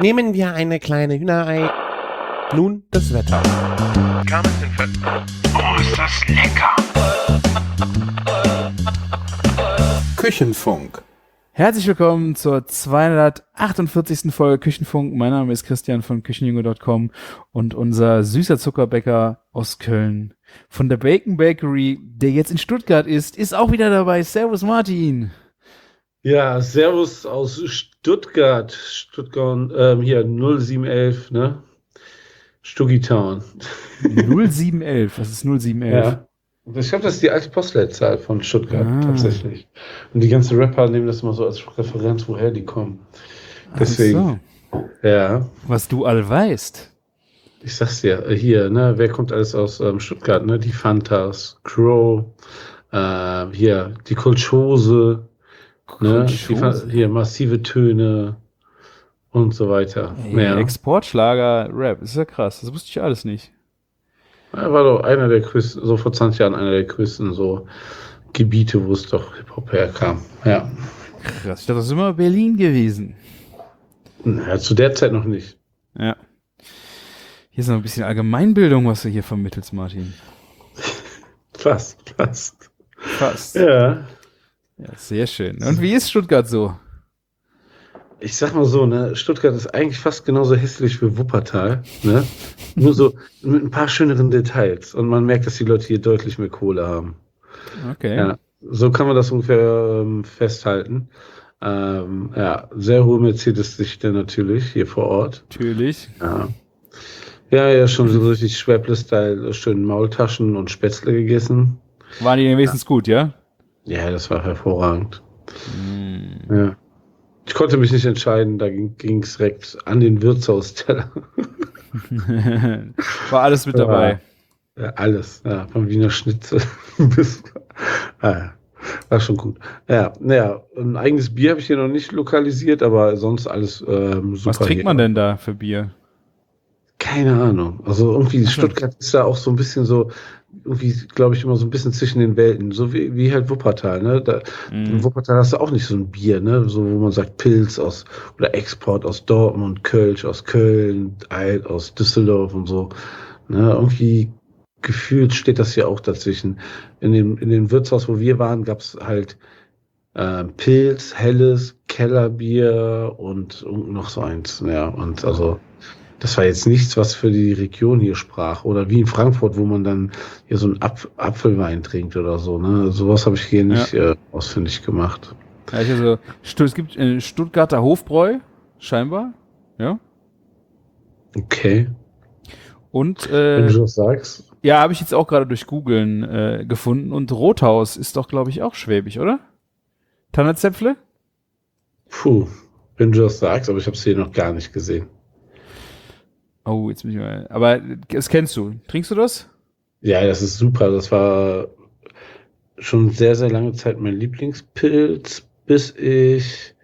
Nehmen wir eine kleine Hühnerei. Nun das Wetter. Oh, ist das lecker! Küchenfunk. Herzlich willkommen zur 248. Folge Küchenfunk. Mein Name ist Christian von Küchenjunge.com und unser süßer Zuckerbäcker aus Köln von der Bacon Bakery, der jetzt in Stuttgart ist auch wieder dabei. Servus Martin. Ja, Servus aus Stuttgart. Hier 0711, ne? Stugitown. 0711, was ist 0711? Ja. Ich glaube, das ist die alte Postleitzahl von Stuttgart, Ah. tatsächlich. Und die ganzen Rapper nehmen das immer so als Referenz, woher die kommen. Deswegen, Ach so. ja, Was du all weißt. ich sag's dir, hier, ne, wer kommt alles aus Stuttgart, ne? Die Fantas, Crow, hier, die Kolchose, ne? Kolchose? Hier, massive Töne und so weiter. Ey, Ja. Exportschlager, Rap, ist ja krass, das wusste ich alles nicht. Er war doch einer der größten, so vor 20 Jahren einer der größten so Gebiete, wo es doch Hip-Hop herkam. Ja. Krass, ich dachte, das ist immer Berlin gewesen. Ja, zu der Zeit noch nicht. Ja. Hier ist noch ein bisschen Allgemeinbildung, was du hier vermittelst, Martin. Fast. Fast. Ja. Ja, sehr schön. Und wie ist Stuttgart so? Ich sag mal so, ne, Stuttgart ist eigentlich fast genauso hässlich wie Wuppertal, ne? Nur so mit ein paar schöneren Details. Und man merkt, dass die Leute hier deutlich mehr Kohle haben. Okay. Ja. So kann man das ungefähr festhalten. Ja, sehr hohe Mercedes-Dichte natürlich hier vor Ort. Natürlich. Ja. Ja, schon so richtig Schwäble-Style, schön Maultaschen und Spätzle gegessen. Waren die wenigstens gut, ja? Ja, das war hervorragend. Ja. Ich konnte mich nicht entscheiden, da ging es direkt an den Wirtshausteller. War alles mit dabei. Ja, alles, ja, vom Wiener Schnitzel bis. War schon gut. Ja, naja, ein eigenes Bier habe ich hier noch nicht lokalisiert, aber sonst alles super. Was trinkt man denn da für Bier? Keine Ahnung. Also irgendwie Stuttgart ist da auch so ein bisschen so, irgendwie, glaube ich, immer so ein bisschen zwischen den Welten. So wie halt Wuppertal, ne? In Wuppertal hast du auch nicht so ein Bier, ne? So, wo man sagt Pilz oder Export aus Dortmund, Kölsch aus Köln, Alt aus Düsseldorf und so. Ne? Irgendwie gefühlt steht das hier auch dazwischen. In dem Wirtshaus, wo wir waren, gab es halt Pilz, helles, Kellerbier und noch so eins. Ja, und also das war jetzt nichts, was für die Region hier sprach. Oder wie in Frankfurt, wo man dann hier so einen Apfelwein trinkt oder so. Ne? Sowas habe ich hier nicht ausfindig gemacht. Ja, also, es gibt Stuttgarter Hofbräu, scheinbar. Ja. Okay. Und Wenn du das sagst. ja, habe ich jetzt auch gerade durch Googlen gefunden. Und Rothaus ist doch, glaube ich, auch schwäbisch, oder? Tannerzäpfle? Puh, wenn du das sagst, aber ich habe es hier noch gar nicht gesehen. Oh, jetzt bin ich mal. Aber das kennst du. Trinkst du das? Ja, das ist super. Das war schon sehr, sehr lange Zeit mein Lieblingspilz, bis ich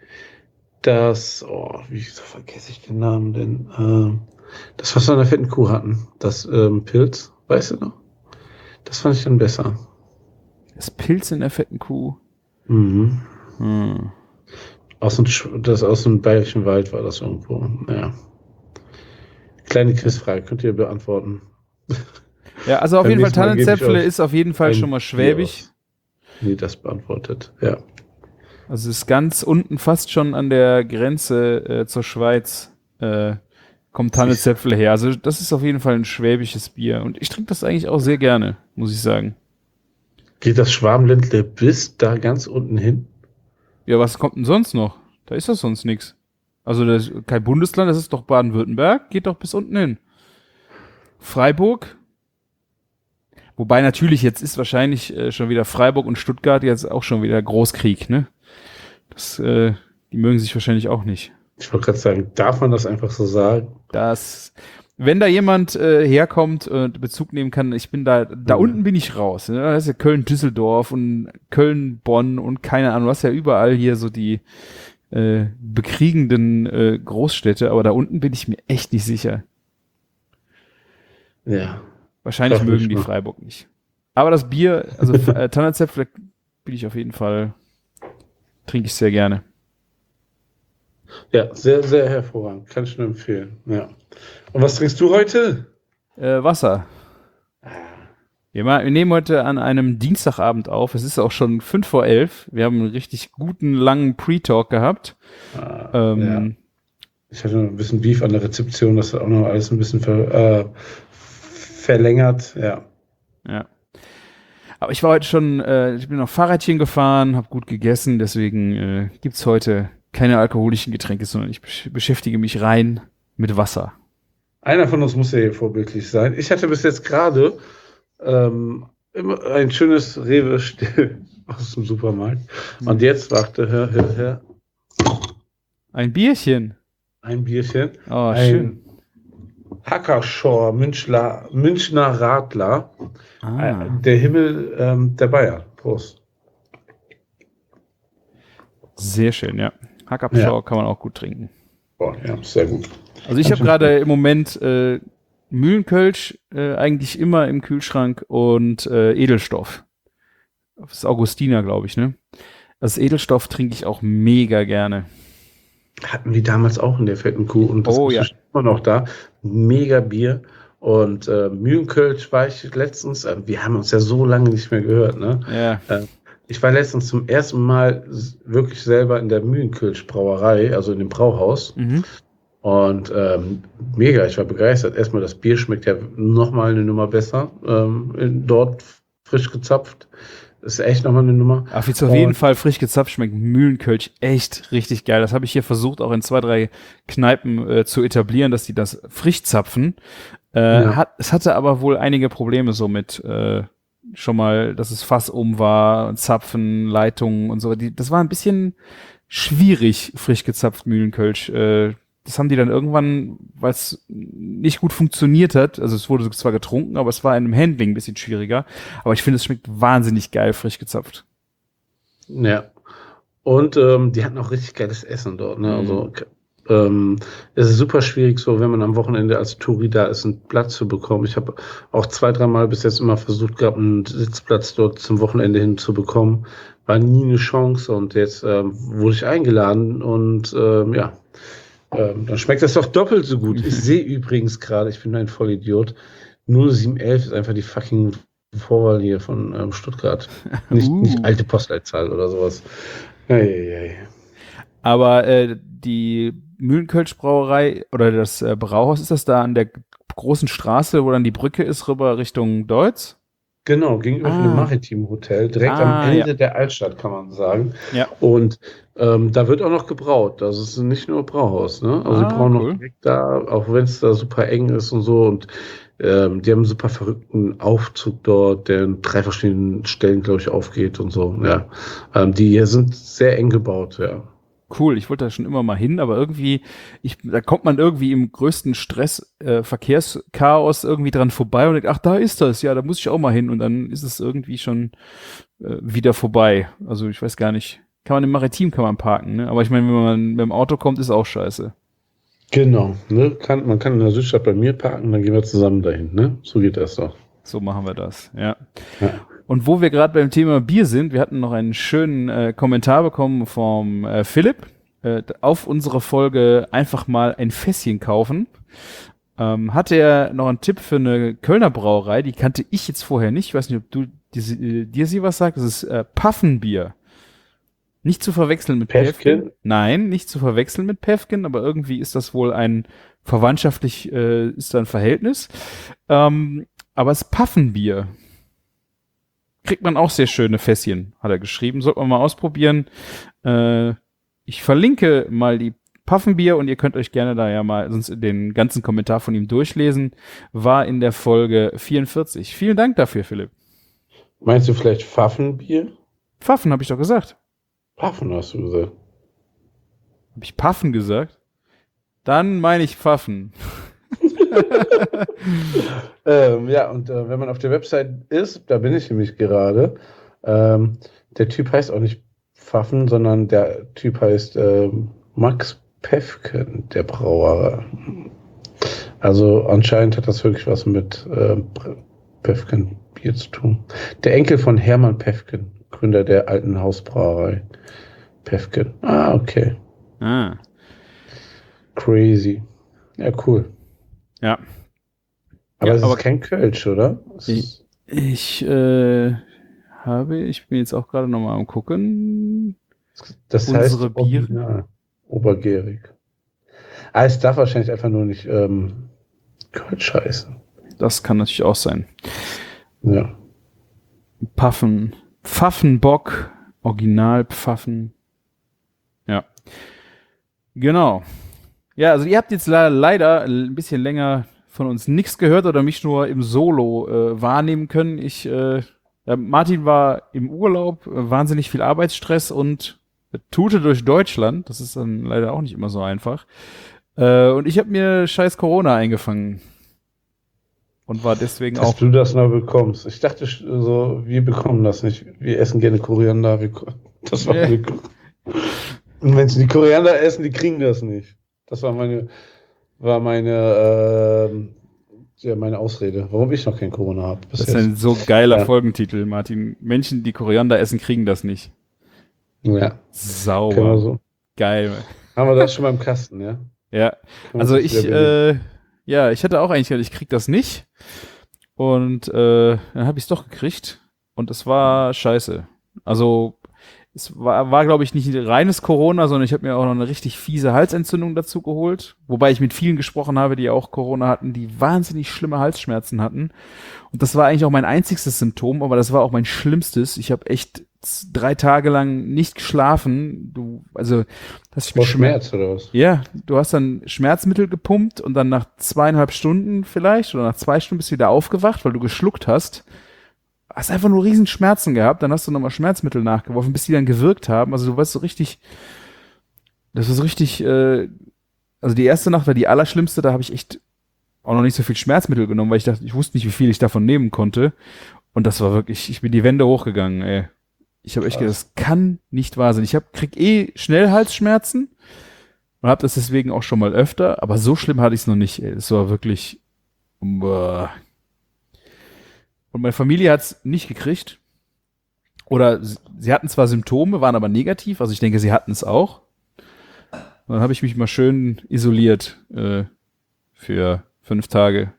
wieso vergesse ich den Namen denn? Das, was wir an der fetten Kuh hatten, das Pilz, weißt du noch? Das fand ich dann besser. Das Pilz in der fetten Kuh. Mhm. Hm. Aus dem Bayerischen Wald war das irgendwo. Naja. Kleine Quizfrage, könnt ihr beantworten. Ja, also auf Beim jeden Fall nächsten Mal gebe ich Tannenzäpfle euch ist auf jeden Fall ein schon mal Bier schwäbisch. aus. Nee, das beantwortet, ja. Also es ist ganz unten fast schon an der Grenze zur Schweiz kommt Tannenzäpfle her. Also das ist auf jeden Fall ein schwäbisches Bier. Und ich trinke das eigentlich auch sehr gerne, muss ich sagen. Geht das Schwabenländle bis da ganz unten hin? Ja, was kommt denn sonst noch? Da ist das sonst nichts. Also das ist kein Bundesland, das ist doch Baden-Württemberg, geht doch bis unten hin. Freiburg. Wobei natürlich jetzt ist wahrscheinlich schon wieder Freiburg und Stuttgart jetzt auch schon wieder Großkrieg, ne? Die mögen sich wahrscheinlich auch nicht. Ich wollte gerade sagen, darf man das einfach so sagen? Wenn da jemand herkommt und Bezug nehmen kann, ich bin da unten bin ich raus. Ne? Da ist ja Köln-Düsseldorf und Köln-Bonn und keine Ahnung, du hast ja überall hier so die bekriegenden Großstädte, aber da unten bin ich mir echt nicht sicher. Ja. Wahrscheinlich mögen die Freiburg nicht. Aber das Bier, also Tannerzäpfle bin ich auf jeden Fall, trinke ich sehr gerne. Ja, sehr, sehr hervorragend. Kann ich nur empfehlen. Ja. Und was trinkst du heute? Wasser. Wir nehmen heute an einem Dienstagabend auf. Es ist auch schon 11:05. Wir haben einen richtig guten, langen Pre-Talk gehabt. Ja. Ich hatte noch ein bisschen Beef an der Rezeption, das hat auch noch alles ein bisschen verlängert. Ja. Aber ich war heute schon, ich bin noch Fahrradchen gefahren, habe gut gegessen, deswegen gibt's heute keine alkoholischen Getränke, sondern ich beschäftige mich rein mit Wasser. Einer von uns muss ja hier vorbildlich sein. Ich hatte bis jetzt gerade immer ein schönes Rewe aus dem Supermarkt. Und jetzt, warte, hör. Ein Bierchen. Ein Bierchen. Oh, schön. Hackerschor, Münchner Radler. Der Himmel der Bayern. Prost. Sehr schön, ja. Hackerschor kann man auch gut trinken. Boah, ja, sehr gut. Also ich habe gerade im Moment Mühlenkölsch eigentlich immer im Kühlschrank und Edelstoff. Das ist Augustiner, glaube ich, ne? Das Edelstoff trinke ich auch mega gerne. Hatten wir damals auch in der fetten Kuh und das ist immer noch da. Mega Bier. Und Mühlenkölsch war ich letztens, wir haben uns ja so lange nicht mehr gehört, ne? Ja. Ich war letztens zum ersten Mal wirklich selber in der Mühlenkölsch Brauerei, also in dem Brauhaus. Mhm. Und mega, ich war begeistert. Erstmal, das Bier schmeckt ja nochmal eine Nummer besser. Dort frisch gezapft. Ist echt nochmal eine Nummer. Auf jeden Fall frisch gezapft schmeckt Mühlenkölsch echt richtig geil. Das habe ich hier versucht, auch in 2, 3 Kneipen zu etablieren, dass die das frisch zapfen. Es hatte aber wohl einige Probleme so mit schon mal, dass es Fass war, Zapfen, Leitungen und so. Das war ein bisschen schwierig, frisch gezapft Mühlenkölsch. Das haben die dann irgendwann, weil es nicht gut funktioniert hat, also es wurde zwar getrunken, aber es war in einem Handling ein bisschen schwieriger. Aber ich finde, es schmeckt wahnsinnig geil, frisch gezapft. Ja. Und die hatten auch richtig geiles Essen dort. Ne? Also es ist super schwierig, so wenn man am Wochenende als Touri da ist, einen Platz zu bekommen. Ich habe auch 2, 3 Mal bis jetzt immer versucht gehabt, einen Sitzplatz dort zum Wochenende hin zu bekommen. War nie eine Chance und jetzt wurde ich eingeladen und dann schmeckt das doch doppelt so gut. Ich sehe übrigens gerade, ich bin ein Vollidiot, 0711 ist einfach die fucking Vorwahl hier von Stuttgart. Nicht alte Postleitzahl oder sowas. Hey. Aber die Mühlenkölsch Brauerei oder das Brauhaus, ist das da an der großen Straße, wo dann die Brücke ist, rüber Richtung Deutz? Genau, gegenüber von dem Maritim Hotel, direkt am Ende der Altstadt, kann man sagen. Ja. Und da wird auch noch gebraut. Also es ist nicht nur Brauhaus, ne? Also die brauen noch direkt da, auch wenn es da super eng ist und so. Und die haben einen super verrückten Aufzug dort, der in 3 verschiedenen Stellen, glaube ich, aufgeht und so. Ja. Die sind sehr eng gebaut, ja. Cool, ich wollte da schon immer mal hin, aber irgendwie, da kommt man irgendwie im größten Stress, Verkehrschaos irgendwie dran vorbei und denkt, ach, da ist das, ja, da muss ich auch mal hin und dann ist es irgendwie schon wieder vorbei. Also ich weiß gar nicht, im Maritim kann man parken, ne? Aber ich meine, wenn man mit dem Auto kommt, ist auch scheiße. Genau, ne? Man kann in der Südstadt bei mir parken, dann gehen wir zusammen dahin, ne? So geht das doch. So machen wir das, ja. Und wo wir gerade beim Thema Bier sind, wir hatten noch einen schönen Kommentar bekommen vom Philipp auf unsere Folge einfach mal ein Fässchen kaufen. Hatte er noch einen Tipp für eine Kölner Brauerei, die kannte ich jetzt vorher nicht. Ich weiß nicht, ob du dir sie was sagt. Das ist Paffenbier. Nicht zu verwechseln mit Päffken. Nein, nicht zu verwechseln mit Päffken, aber irgendwie ist das wohl ein verwandtschaftlich ist da ein Verhältnis. Aber es ist Paffenbier. Kriegt man auch sehr schöne Fässchen, hat er geschrieben. Sollte man mal ausprobieren. Ich verlinke mal die Paffenbier und ihr könnt euch gerne da ja mal sonst den ganzen Kommentar von ihm durchlesen. War in der Folge 44. Vielen Dank dafür, Philipp. Meinst du vielleicht Pfaffenbier? Pfaffen, habe ich doch gesagt. Paffen hast du gesagt. Habe ich Paffen gesagt? Dann meine ich Pfaffen. Ja, und wenn man auf der Website ist, da bin ich nämlich gerade, der Typ heißt auch nicht Pfaffen, sondern der Typ heißt Max Päffken, der Brauer. Also anscheinend hat das wirklich was mit Päffken Bier zu tun. Der Enkel von Hermann Päffken, Gründer der alten Hausbrauerei Päffken. Ah, okay. Crazy. Ja, cool. Ja. Aber Ja, es aber- ist kein Kölsch, oder? Ich bin jetzt auch gerade nochmal am gucken. Das unsere heißt Biere? original. Obergärig. Ah, es darf wahrscheinlich einfach nur nicht Kölsch heißen. Das kann natürlich auch sein. Ja. Pfaffenbock, Original Pfaffen. Ja. Genau. Ja, also ihr habt jetzt leider ein bisschen länger von uns nichts gehört oder mich nur im Solo wahrnehmen können. Martin war im Urlaub, wahnsinnig viel Arbeitsstress und Tourte durch Deutschland. Das ist dann leider auch nicht immer so einfach. Und ich habe mir scheiß Corona eingefangen. Und war deswegen Dass auch. du das noch bekommst. Ich dachte so, wir bekommen das nicht. Wir essen gerne Koriander. Das war Nee. Und Menschen, die Koriander essen, die kriegen das nicht. Das war meine Ausrede, warum ich noch kein Corona habe. Das ist ein so geiler Ja. Folgentitel, Martin. Menschen, die Koriander essen, kriegen das nicht. Ja, können wir Sauber. so. Geil. Haben wir das schon mal im Kasten, ja? Ja. Können wir Also uns ich, wieder belegen. ich hatte auch eigentlich gedacht, ich krieg das nicht. Und dann habe ich es doch gekriegt. Und es war scheiße. Also es war glaube ich, nicht reines Corona, sondern ich habe mir auch noch eine richtig fiese Halsentzündung dazu geholt. Wobei ich mit vielen gesprochen habe, die auch Corona hatten, die wahnsinnig schlimme Halsschmerzen hatten. Und das war eigentlich auch mein einziges Symptom, aber das war auch mein schlimmstes. Ich habe echt 3 Tage lang nicht geschlafen. Vor Schmerz oder was? Ja, du hast dann Schmerzmittel gepumpt und dann nach 2,5 Stunden vielleicht oder nach 2 Stunden bist du wieder aufgewacht, weil du geschluckt hast. Hast einfach nur riesen Schmerzen gehabt, dann hast du nochmal Schmerzmittel nachgeworfen, bis die dann gewirkt haben. Also du warst so richtig, das war so richtig, also die erste Nacht war die allerschlimmste, da habe ich echt auch noch nicht so viel Schmerzmittel genommen, weil ich dachte, ich wusste nicht, wie viel ich davon nehmen konnte. Und das war wirklich, ich bin die Wände hochgegangen, ey. Ich habe echt gedacht, das kann nicht wahr sein. Krieg schnell Halsschmerzen und habe das deswegen auch schon mal öfter, aber so schlimm hatte ich es noch nicht, ey. Das war wirklich, boah. Und meine Familie hat es nicht gekriegt. Oder sie hatten zwar Symptome, waren aber negativ. Also ich denke, sie hatten es auch. Und dann habe ich mich mal schön isoliert für 5 Tage.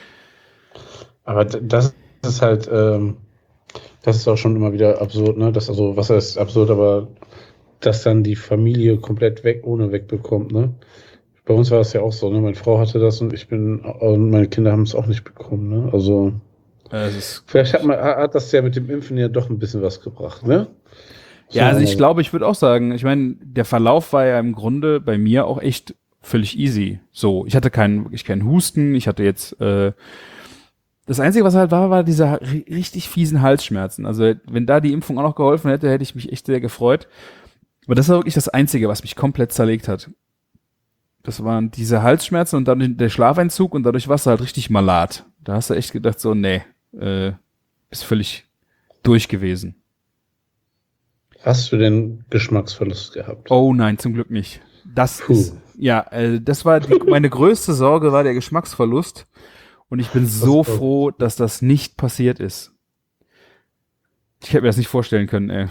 Aber das ist halt, das ist auch schon immer wieder absurd, ne? Was heißt absurd, aber dass dann die Familie komplett wegbekommt, ne? Bei uns war es ja auch so, ne? Meine Frau hatte das und und meine Kinder haben es auch nicht bekommen, ne? Also vielleicht hat das ja mit dem Impfen ja doch ein bisschen was gebracht, ne? Ja, also ich glaube, ich würde auch sagen, ich meine, der Verlauf war ja im Grunde bei mir auch echt völlig easy. So, ich hatte wirklich keinen Husten, ich hatte jetzt das Einzige, was halt war diese richtig fiesen Halsschmerzen. Also wenn da die Impfung auch noch geholfen hätte, hätte ich mich echt sehr gefreut. Aber das war wirklich das Einzige, was mich komplett zerlegt hat. Das waren diese Halsschmerzen und dann der Schlafentzug und dadurch warst du halt richtig malat. Da hast du echt gedacht so, nee, bist völlig durch gewesen. Hast du denn Geschmacksverlust gehabt? Oh nein, zum Glück nicht. Das war meine größte Sorge war der Geschmacksverlust und ich bin so froh, dass das nicht passiert ist. Ich hätte mir das nicht vorstellen können, ey.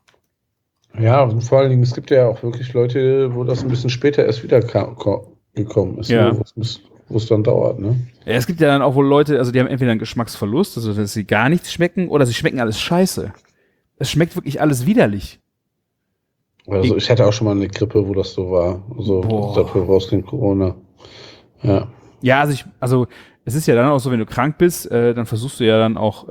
Ja, und vor allen Dingen, es gibt ja auch wirklich Leute, wo das ein bisschen später erst wieder gekommen ist, Ja. ne? Wo es dann dauert, ne? Ja, es gibt ja dann auch wohl Leute, also die haben entweder einen Geschmacksverlust, also dass sie gar nichts schmecken, oder sie schmecken alles scheiße. Es schmeckt wirklich alles widerlich. Also ich hatte auch schon mal eine Grippe, wo das so war. Also dafür rausging Corona. Ja. Ja, also es ist ja dann auch so, wenn du krank bist, dann versuchst du ja dann auch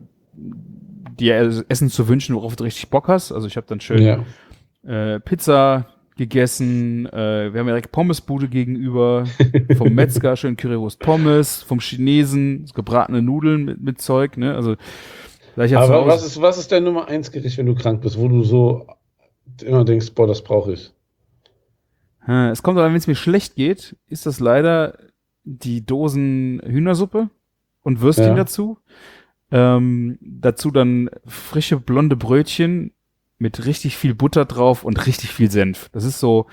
dir Essen zu wünschen, worauf du richtig Bock hast. Also ich habe dann schön Pizza gegessen, wir haben ja direkt Pommesbude gegenüber, vom Metzger schön Currywurst Pommes, vom Chinesen gebratene Nudeln mit Zeug, ne? Also aber was ist dein Nummer 1 Gericht, wenn du krank bist, wo du so immer denkst, boah, das brauche ich? Es kommt aber, wenn es mir schlecht geht, ist das leider die Dosen Hühnersuppe und Würstchen dazu. Dazu dann frische blonde Brötchen mit richtig viel Butter drauf und richtig viel Senf. Das ist so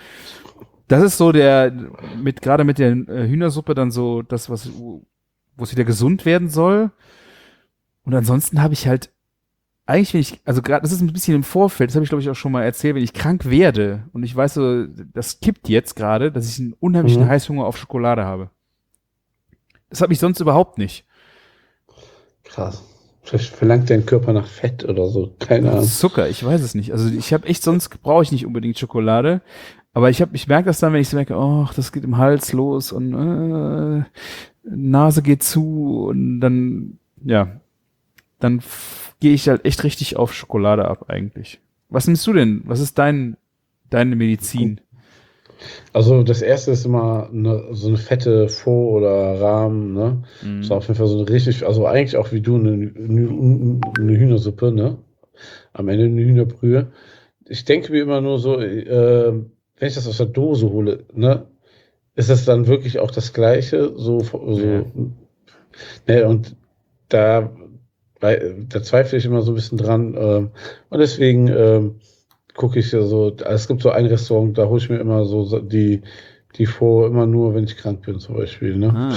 gerade mit der Hühnersuppe dann so das, wo es wieder gesund werden soll. Und ansonsten habe ich halt eigentlich, wenn ich, also gerade, das ist ein bisschen im Vorfeld, das habe ich glaube ich auch schon mal erzählt, wenn ich krank werde und ich weiß so, das kippt jetzt gerade, dass ich einen unheimlichen Heißhunger auf Schokolade habe. Das habe ich sonst überhaupt nicht. Krass. Vielleicht verlangt dein Körper nach Fett oder so. Keine Ahnung. Zucker, ich weiß es nicht. Also ich habe echt, sonst brauche ich nicht unbedingt Schokolade. Aber ich merke das dann, wenn ich so merke, oh, das geht im Hals los und Nase geht zu und dann, ja, dann gehe ich halt echt richtig auf Schokolade ab eigentlich. Was nimmst du denn? Was ist deine Medizin? Also das erste ist immer so eine fette Faux oder Rahm, ne? So auf jeden Fall so eine richtig, also eigentlich auch wie du eine Hühnersuppe, ne? Am Ende eine Hühnerbrühe. Ich denke mir immer nur so, wenn ich das aus der Dose hole, ne? Ist das dann wirklich auch das Gleiche? Ja. Ne, und da, da zweifle ich immer so ein bisschen dran. Und deswegen gucke ich ja so, es gibt so ein Restaurant, da hole ich mir immer so die vor, immer nur, wenn ich krank bin, zum Beispiel. Ne? Ah.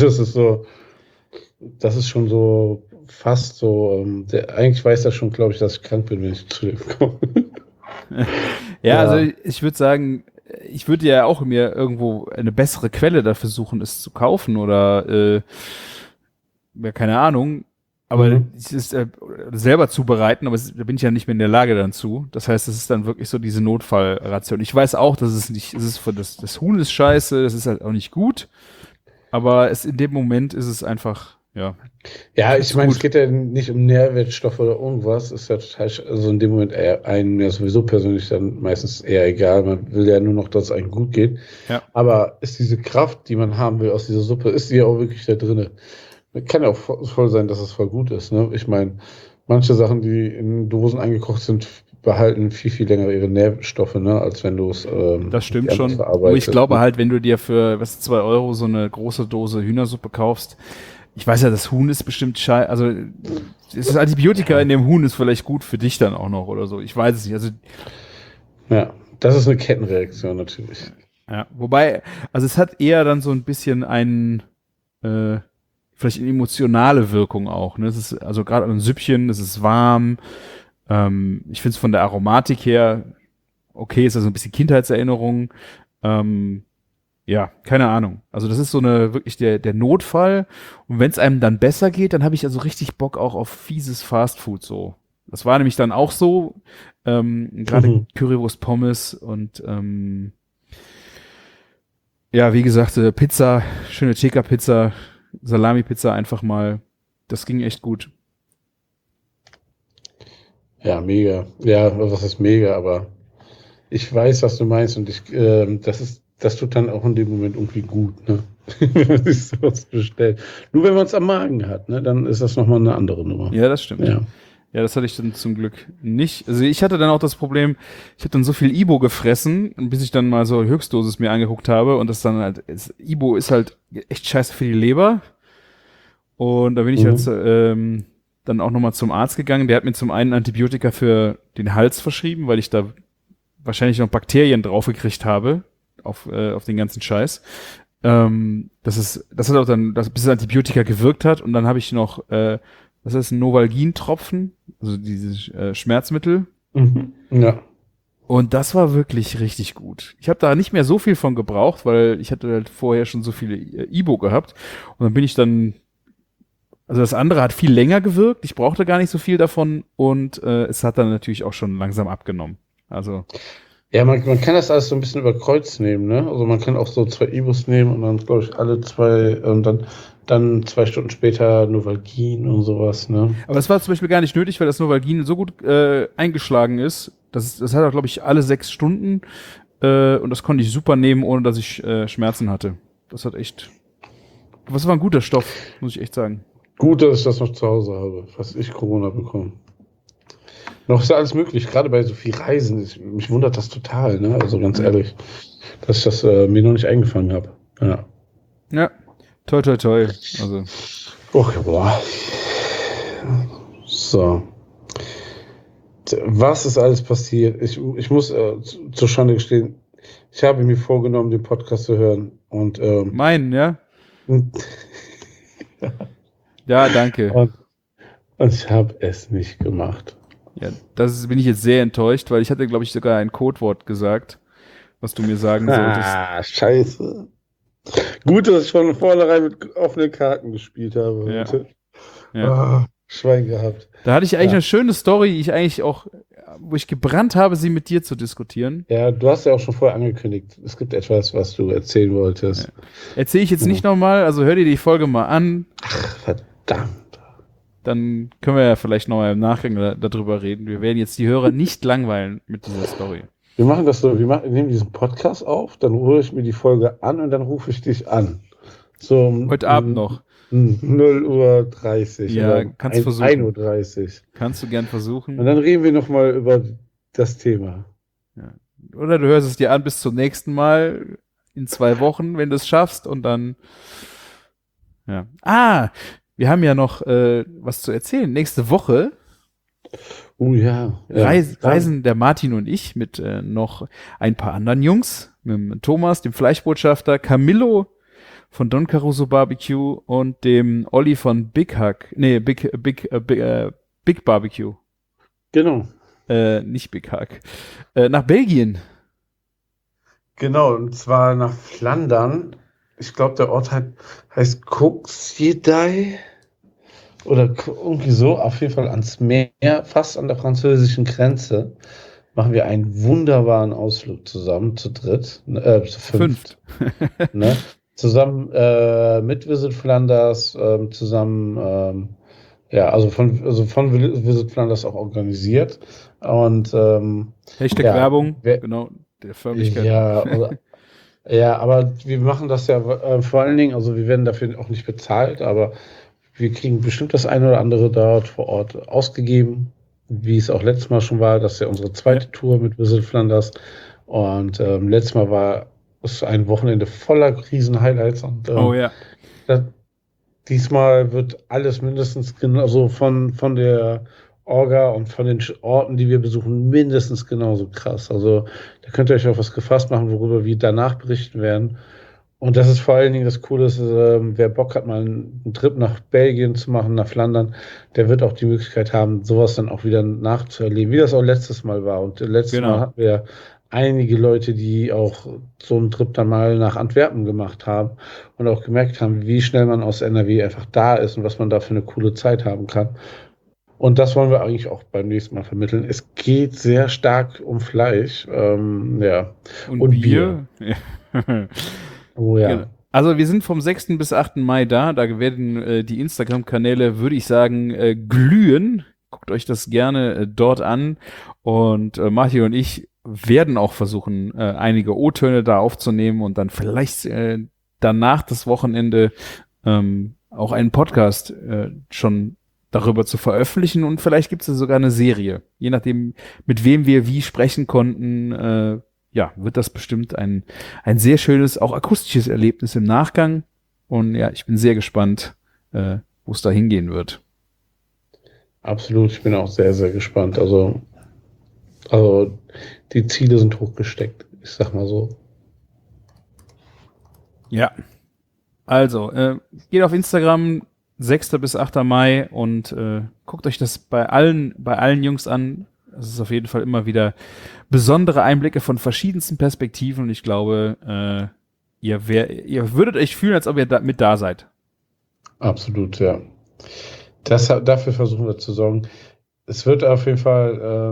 Das ist schon so fast so, eigentlich weiß er schon, glaube ich, dass ich krank bin, wenn ich zu dem komme. Ja, also ich würde sagen, ich würde ja auch mir irgendwo eine bessere Quelle dafür suchen, es zu kaufen oder ja, keine Ahnung. Aber es ist selber zubereiten, aber da bin ich ja nicht mehr in der Lage dann zu. Das heißt, es ist dann wirklich so diese Notfallration. Ich weiß auch, dass es nicht, das Huhn ist scheiße, das ist halt auch nicht gut. Aber in dem Moment ist es einfach, ja. Ja, ich meine, es geht ja nicht um Nährwertstoffe oder irgendwas. Ist ja total, also in dem Moment einem ja sowieso persönlich dann meistens eher egal. Man will ja nur noch, dass es einem gut geht. Ja. Aber ist diese Kraft, die man haben will aus dieser Suppe, ist die ja auch wirklich da drin? Kann ja auch voll sein, dass es voll gut ist. Ne? Ich meine, manche Sachen, die in Dosen eingekocht sind, behalten viel, viel länger ihre Nährstoffe, ne? Als wenn du es das stimmt schon. Nur ich glaube halt, wenn du dir für 2 Euro so eine große Dose Hühnersuppe kaufst, ich weiß ja, das Huhn ist bestimmt scheiße, also das Antibiotika in dem Huhn ist vielleicht gut für dich dann auch noch oder so. Ich weiß es nicht. Also ja, das ist eine Kettenreaktion natürlich. Ja, wobei, also es hat eher dann so ein bisschen vielleicht eine emotionale Wirkung auch. Ne? Es ist also gerade ein Süppchen, es ist warm. Ich finde es von der Aromatik her okay, ist also ein bisschen Kindheitserinnerung. Ja, keine Ahnung. Also das ist so eine wirklich der Notfall. Und wenn es einem dann besser geht, dann habe ich also richtig Bock auch auf fieses Fastfood so. Das war nämlich dann auch so. Gerade Currywurst, Pommes und ja, wie gesagt, Pizza, schöne Tikka-Pizza, Salami-Pizza einfach mal. Das ging echt gut. Ja, mega. Ja, was ist mega, aber ich weiß, was du meinst und das tut dann auch in dem Moment irgendwie gut, ne? Wenn man sich sowas bestellt. Nur wenn man es am Magen hat, ne, dann ist das nochmal eine andere Nummer. Ja, das stimmt. Ja, das hatte ich dann zum Glück nicht. Also ich hatte dann auch das Problem, ich habe dann so viel Ibo gefressen, bis ich dann mal so Höchstdosis mir angeguckt habe und das dann halt, Ibo ist halt echt scheiße für die Leber. Und da bin ich jetzt dann auch nochmal zum Arzt gegangen. Der hat mir zum einen Antibiotika für den Hals verschrieben, weil ich da wahrscheinlich noch Bakterien draufgekriegt habe auf den ganzen Scheiß. Das hat auch dann, bis das Antibiotika gewirkt hat und dann habe ich noch was ist ein Novalgin-Tropfen, also dieses Schmerzmittel. Ja. Und das war wirklich richtig gut. Ich habe da nicht mehr so viel von gebraucht, weil ich hatte halt vorher schon so viele Ibo gehabt. Und dann bin ich dann, also das andere hat viel länger gewirkt, ich brauchte gar nicht so viel davon und es hat dann natürlich auch schon langsam abgenommen. Also ja, man kann das alles so ein bisschen über Kreuz nehmen, ne? Also man kann auch so 2 Ibos nehmen und dann, glaube ich, alle 2 und dann 2 Stunden später Novalgin und sowas, ne? Aber das war zum Beispiel gar nicht nötig, weil das Novalgin so gut eingeschlagen ist. Das hat auch, glaube ich, alle 6 Stunden und das konnte ich super nehmen, ohne dass ich Schmerzen hatte. Das war ein guter Stoff, muss ich echt sagen. Gut, dass ich das noch zu Hause habe, falls ich Corona bekomme. Noch ist ja alles möglich, gerade bei so viel Reisen. Mich wundert das total, ne? Also ganz ehrlich, dass ich das mir noch nicht eingefangen habe. Ja. Ja, toi, toi, toi. Also. Okay, boah. So. Was ist alles passiert? Ich muss zur Schande gestehen, ich habe mir vorgenommen, den Podcast zu hören. Und, meinen, ja? Ja, danke. Und ich habe es nicht gemacht. Ja, bin ich jetzt sehr enttäuscht, weil ich hatte, glaube ich, sogar ein Codewort gesagt, was du mir sagen solltest. Ah, scheiße. Gut, dass ich von vornherein mit offenen Karten gespielt habe Ja. heute. Ja. Ah, Schwein gehabt. Da hatte ich eigentlich eine schöne Story, wo ich gebrannt habe, sie mit dir zu diskutieren. Ja, du hast ja auch schon vorher angekündigt, es gibt etwas, was du erzählen wolltest. Ja. Erzähle ich jetzt nicht nochmal, also hör dir die Folge mal an. Ach, verdammt. Dann können wir ja vielleicht nochmal im Nachgang darüber reden. Wir werden jetzt die Hörer nicht langweilen mit dieser Story. Wir machen das so, wir nehmen diesen Podcast auf, dann höre ich mir die Folge an und dann rufe ich dich an. So Heute Abend noch. 0:30 Ja, oder kannst du versuchen. 1:30. Kannst du gern versuchen. Und dann reden wir nochmal über das Thema. Ja. Oder du hörst es dir an bis zum nächsten Mal in 2 Wochen, wenn du es schaffst und dann ja. Wir haben ja noch was zu erzählen. Nächste Woche Ja. reisen der Martin und ich mit noch ein paar anderen Jungs, mit dem Thomas, dem Fleischbotschafter, Camillo von Don Caruso Barbecue und dem Olli von Big Barbecue. Genau. Nicht Big Hack. Nach Belgien. Genau, und zwar nach Flandern. Ich glaube, der Ort heißt Coxjedei oder irgendwie so. Auf jeden Fall ans Meer, fast an der französischen Grenze. Machen wir einen wunderbaren Ausflug zusammen, zu dritt, zu fünft. Ne? Zusammen mit Visit Flanders, zusammen, also von Visit Flanders auch organisiert. Und Hashtag Werbung, genau, der Förmlichkeit. Ja, aber wir machen das ja vor allen Dingen, also wir werden dafür auch nicht bezahlt, aber wir kriegen bestimmt das eine oder andere dort vor Ort ausgegeben, wie es auch letztes Mal schon war. Das ist ja unsere zweite Tour mit Visit Flanders. Und letztes Mal war es ein Wochenende voller Riesen-Highlights. Und diesmal wird alles mindestens genauso von der Orga und von den Orten, die wir besuchen, mindestens genauso krass. Also da könnt ihr euch auf was gefasst machen, worüber wir danach berichten werden. Und das ist vor allen Dingen das Coole, wer Bock hat, mal einen Trip nach Belgien zu machen, nach Flandern, der wird auch die Möglichkeit haben, sowas dann auch wieder nachzuerleben, wie das auch letztes Mal war. Und letztes Mal hatten wir einige Leute, die auch so einen Trip dann mal nach Antwerpen gemacht haben und auch gemerkt haben, wie schnell man aus NRW einfach da ist und was man da für eine coole Zeit haben kann. Und das wollen wir eigentlich auch beim nächsten Mal vermitteln. Es geht sehr stark um Fleisch, Und Bier. Oh ja. Genau. Also wir sind vom 6. bis 8. Mai da. Da werden die Instagram-Kanäle, würde ich sagen, glühen. Guckt euch das gerne dort an. Und Martin und ich werden auch versuchen, einige O-Töne da aufzunehmen und dann vielleicht danach das Wochenende auch einen Podcast schon darüber zu veröffentlichen. Und vielleicht gibt es sogar eine Serie. Je nachdem, mit wem wir wie sprechen konnten, wird das bestimmt ein sehr schönes, auch akustisches Erlebnis im Nachgang. Und ja, ich bin sehr gespannt, wo es da hingehen wird. Absolut, ich bin auch sehr, sehr gespannt. Also die Ziele sind hochgesteckt, ich sag mal so. Ja. Also, geht auf Instagram, 6. bis 8. Mai und guckt euch das bei allen Jungs an. Es ist auf jeden Fall immer wieder besondere Einblicke von verschiedensten Perspektiven und ich glaube, ihr würdet euch fühlen, als ob ihr mit da seid. Absolut, ja. Dafür versuchen wir zu sorgen. Es wird auf jeden Fall,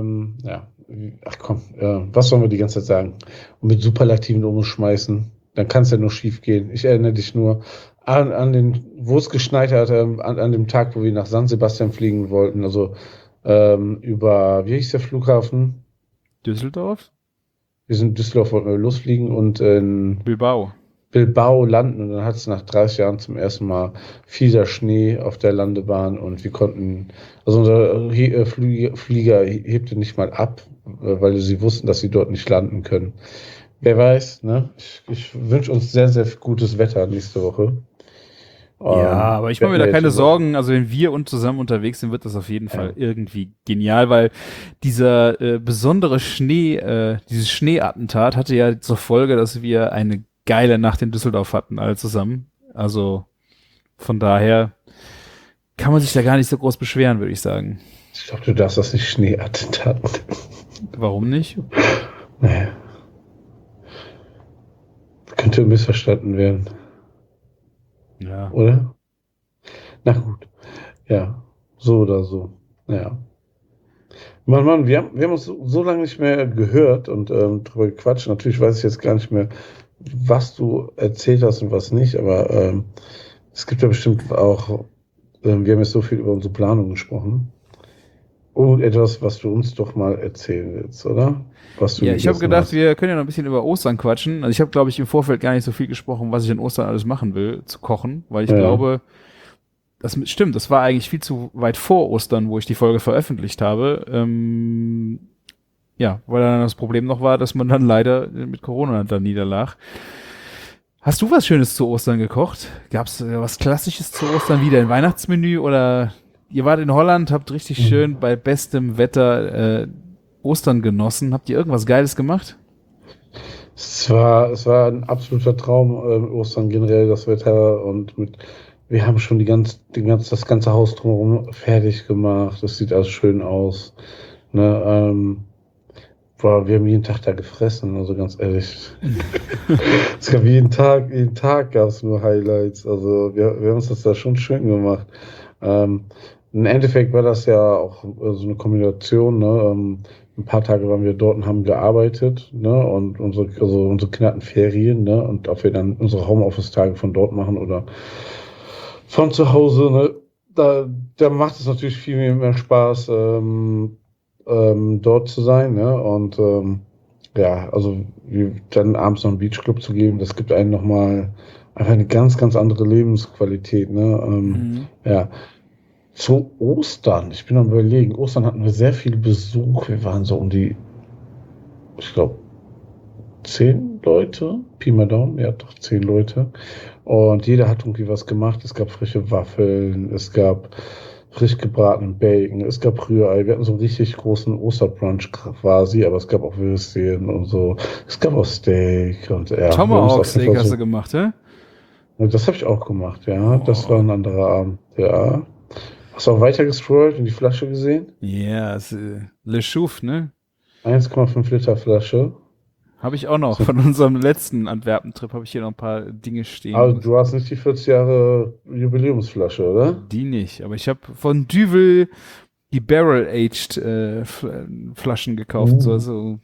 was sollen wir die ganze Zeit sagen? Und mit Superlativen umschmeißen, dann kann es ja nur schief gehen. Ich erinnere dich nur wo es geschneit hat, an dem Tag, wo wir nach San Sebastian fliegen wollten, also über, wie hieß der Flughafen? Düsseldorf? Wir sind in Düsseldorf, wollten wir losfliegen und in Bilbao landen und dann hat es nach 30 Jahren zum ersten Mal fiel Schnee auf der Landebahn und wir konnten, also unser Flieger hebte nicht mal ab, weil sie wussten, dass sie dort nicht landen können. Wer weiß, ne? Ich wünsche uns sehr, sehr gutes Wetter nächste Woche. Ja, aber ich mache mir da keine Sorgen. Also wenn wir zusammen unterwegs sind, wird das auf jeden Fall irgendwie genial, weil dieser besondere dieses Schneeattentat hatte ja zur Folge, dass wir eine geile Nacht in Düsseldorf hatten, alle zusammen. Also von daher kann man sich da gar nicht so groß beschweren, würde ich sagen. Ich glaube, du darfst das nicht Schneeattentat nennen. Warum nicht? Nee. Könnte missverstanden werden, Ja. oder? Na gut. Ja, so oder so. Ja. Mann, wir haben uns so lange nicht mehr gehört und drüber gequatscht. Natürlich weiß ich jetzt gar nicht mehr, was du erzählt hast und was nicht, aber es gibt ja bestimmt auch, wir haben jetzt so viel über unsere Planung gesprochen. Etwas, was du uns doch mal erzählen willst, oder? Was du Ja, ich habe gegessen gedacht, hast. wir können ja noch ein bisschen über Ostern quatschen. Also ich habe, glaube ich, im Vorfeld gar nicht so viel gesprochen, was ich in Ostern alles machen will, zu kochen, weil ich Ja. glaube, stimmt, das war eigentlich viel zu weit vor Ostern, wo ich die Folge veröffentlicht habe. Ja, weil dann das Problem noch war, dass man dann leider mit Corona dann niederlag. Hast du was Schönes zu Ostern gekocht? Gab es was Klassisches zu Ostern, wieder ein Weihnachtsmenü oder ihr wart in Holland, habt richtig schön bei bestem Wetter Ostern genossen. Habt ihr irgendwas Geiles gemacht? Es war ein absoluter Traum, Ostern generell, das Wetter wir haben schon das ganze Haus drumherum fertig gemacht. Das sieht alles schön aus. Ne, wir haben jeden Tag da gefressen, also ganz ehrlich. Es gab jeden Tag gab es nur Highlights. Also wir haben uns das da schon schön gemacht. Im Endeffekt war das ja auch so eine Kombination, ne? Ein paar Tage waren wir dort und haben gearbeitet, ne? Und unsere Kinder hatten Ferien, ne? Und ob wir dann unsere Homeoffice-Tage von dort machen oder von zu Hause, ne? Da macht es natürlich viel mehr Spaß, dort zu sein, ne? Und ja, also dann abends noch einen Beachclub zu geben, das gibt einem nochmal einfach eine ganz, ganz andere Lebensqualität, ne? Ja. Zu Ostern, ich bin am Überlegen, Ostern hatten wir sehr viel Besuch. Wir waren so um die, ich glaube, 10 Leute, Pi mal Daumen, ja doch 10 Leute. Und jeder hat irgendwie was gemacht. Es gab frische Waffeln, es gab frisch gebratenen Bacon, es gab Rührei. Wir hatten so einen richtig großen Osterbrunch quasi, aber es gab auch Würstchen und so. Es gab auch Steak und ja. Tomahawk Steak hast du gemacht, hä? Das habe ich auch gemacht, ja. Das war ein anderer Abend, ja. Hast du auch weiter gescrollt und die Flasche gesehen? Ja, Le Chouf, ne? 1,5 Liter Flasche. Habe ich auch noch. Von unserem letzten Antwerpen-Trip habe ich hier noch ein paar Dinge stehen. Aber du hast nicht die 40 Jahre Jubiläumsflasche, oder? Die nicht. Aber ich habe von Duvel die Barrel-Aged Flaschen gekauft. So.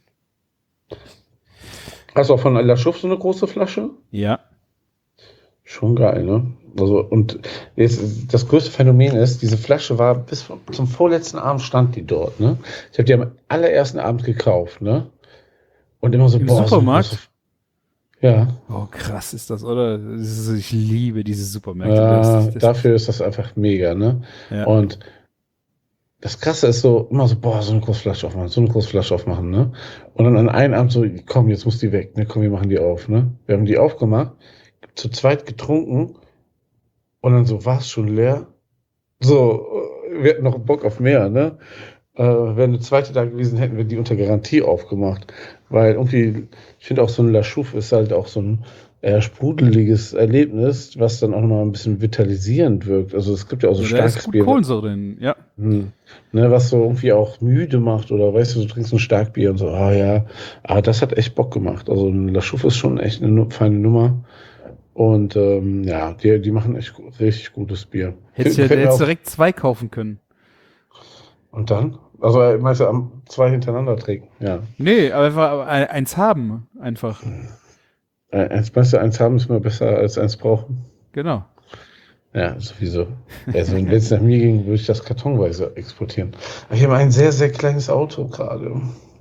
Hast du auch von La Chouf so eine große Flasche? Ja. Schon geil, ne? Also, und jetzt, das größte Phänomen ist, diese Flasche war bis zum vorletzten Abend stand die dort, ne? Ich habe die am allerersten Abend gekauft, ne? Und immer so, Im boah, Supermarkt? So ja. Oh, krass ist das, oder? Ich liebe diese Supermärkte. Ja, dafür ist das einfach mega, ne? Ja. Und das Krasse ist so, immer so, boah, so eine große Flasche aufmachen, ne? Und dann an einem Abend so, komm, jetzt muss die weg, ne? Komm, wir machen die auf, ne? Wir haben die aufgemacht, zu zweit getrunken und dann so, war es schon leer? So, wir hatten noch Bock auf mehr, ne? Wäre eine zweite da gewesen, hätten wir die unter Garantie aufgemacht. Weil irgendwie, ich finde auch so ein La Chouf ist halt auch so ein sprudeliges Erlebnis, was dann auch nochmal ein bisschen vitalisierend wirkt. Also es gibt ja auch so da ist gut Starkbier. Kohlensäure drin, ja. Ne, was so irgendwie auch müde macht oder weißt du trinkst ein Starkbier und so, ja. Aber das hat echt Bock gemacht. Also ein La Chouf ist schon echt eine feine Nummer. Und ja, die machen echt richtig gutes Bier. Hättest du direkt 2 kaufen können. Und dann? Also meinst du 2 hintereinander trinken? Ja. Nee, aber eins haben, einfach. Meinst du, eins haben ist immer besser als eins brauchen? Genau. Ja, sowieso. Also wenn es nach mir ging, würde ich das kartonweise exportieren. Aber ich habe ein sehr, sehr kleines Auto gerade.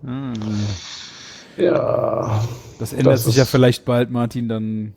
Ja. Das ändert sich ja vielleicht bald, Martin, dann.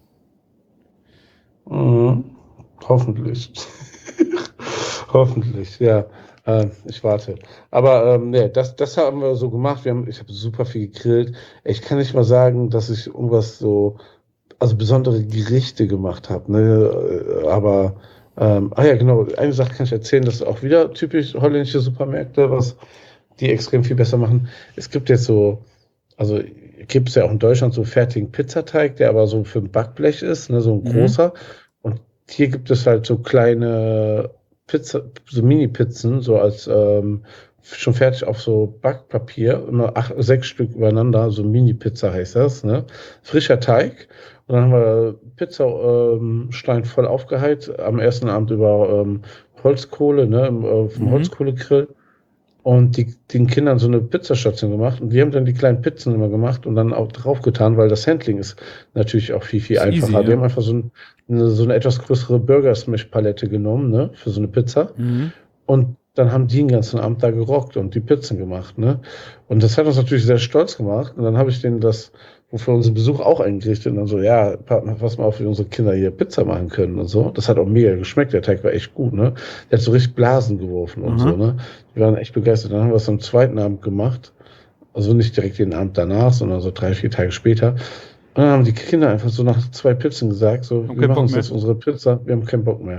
Hoffentlich. Hoffentlich, ja. Ich warte. Aber nee, das haben wir so gemacht. Ich habe super viel gegrillt. Ich kann nicht mal sagen, dass ich irgendwas so, also besondere Gerichte gemacht habe. Ne? Aber, ja genau, eine Sache kann ich erzählen, das ist auch wieder typisch holländische Supermärkte, was die extrem viel besser machen. Es gibt jetzt so, also gibt es ja auch in Deutschland so fertigen Pizzateig, der aber so für ein Backblech ist, ne, so ein großer. Und hier gibt es halt so kleine Pizza, so Mini-Pizzen, so als schon fertig auf so Backpapier, immer 6 Stück übereinander, so Mini-Pizza heißt das, ne? Frischer Teig. Und dann haben wir Pizzastein voll aufgeheizt, am ersten Abend über Holzkohle, ne, vom Holzkohlegrill. Und den Kindern so eine Pizzastation gemacht. Und wir haben dann die kleinen Pizzen immer gemacht und dann auch draufgetan, weil das Handling ist natürlich auch viel, viel Ist einfacher. easy, ja. Die haben einfach so eine etwas größere Burger-Smash-Palette genommen, ne, für so eine Pizza. Und dann haben die den ganzen Abend da gerockt und die Pizzen gemacht, ne. Und das hat uns natürlich sehr stolz gemacht. Und dann habe ich denen das für unseren Besuch auch eingerichtet und dann so, ja, pass mal auf, wie unsere Kinder hier Pizza machen können und so. Das hat auch mega geschmeckt, der Teig war echt gut, ne. Der hat so richtig Blasen geworfen und so, ne. Die waren echt begeistert. Dann haben wir es am zweiten Abend gemacht. Also nicht direkt den Abend danach, sondern so 3, 4 Tage später. Und dann haben die Kinder einfach so nach 2 Pizzen gesagt, so, wir machen uns jetzt unsere Pizza, wir haben keinen Bock mehr.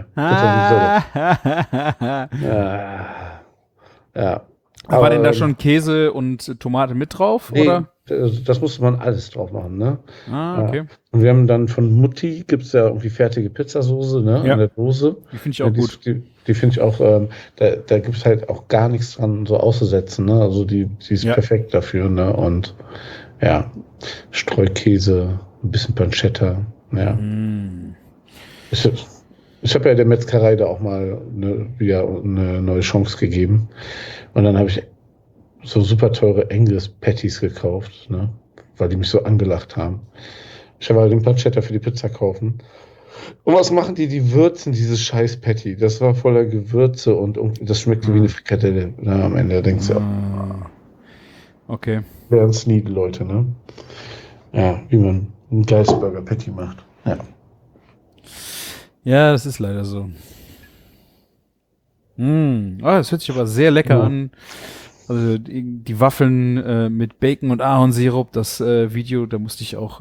Ja. War denn da schon Käse und Tomate mit drauf, nee, oder? Das musste man alles drauf machen, ne? Okay. Ja. Und wir haben dann von Mutti, gibt's ja irgendwie fertige Pizzasoße, ne? Ja. In der Dose. Die finde ich auch gut. Die finde ich auch, da gibt's halt auch gar nichts dran so auszusetzen, ne? Also die ist perfekt dafür, ne? Und ja, Streukäse, ein bisschen Pancetta, ja. Ich habe ja der Metzgerei da auch mal wieder eine neue Chance gegeben. Und dann habe ich so super teure Angus-Patties gekauft, ne? Weil die mich so angelacht haben. Ich habe halt den Pancetta für die Pizza kaufen. Und was machen die? Die würzen dieses scheiß Patty. Das war voller Gewürze und das schmeckte wie eine Frikadelle. Na, am Ende denkst du, okay. wären's nie die Leute, ne? Ja, wie man ein geiles Burger Patty macht. Ja. Ja, das ist leider so. Das hört sich aber sehr lecker an. Also die Waffeln mit Bacon und Ahornsirup, das Video, da musste ich auch,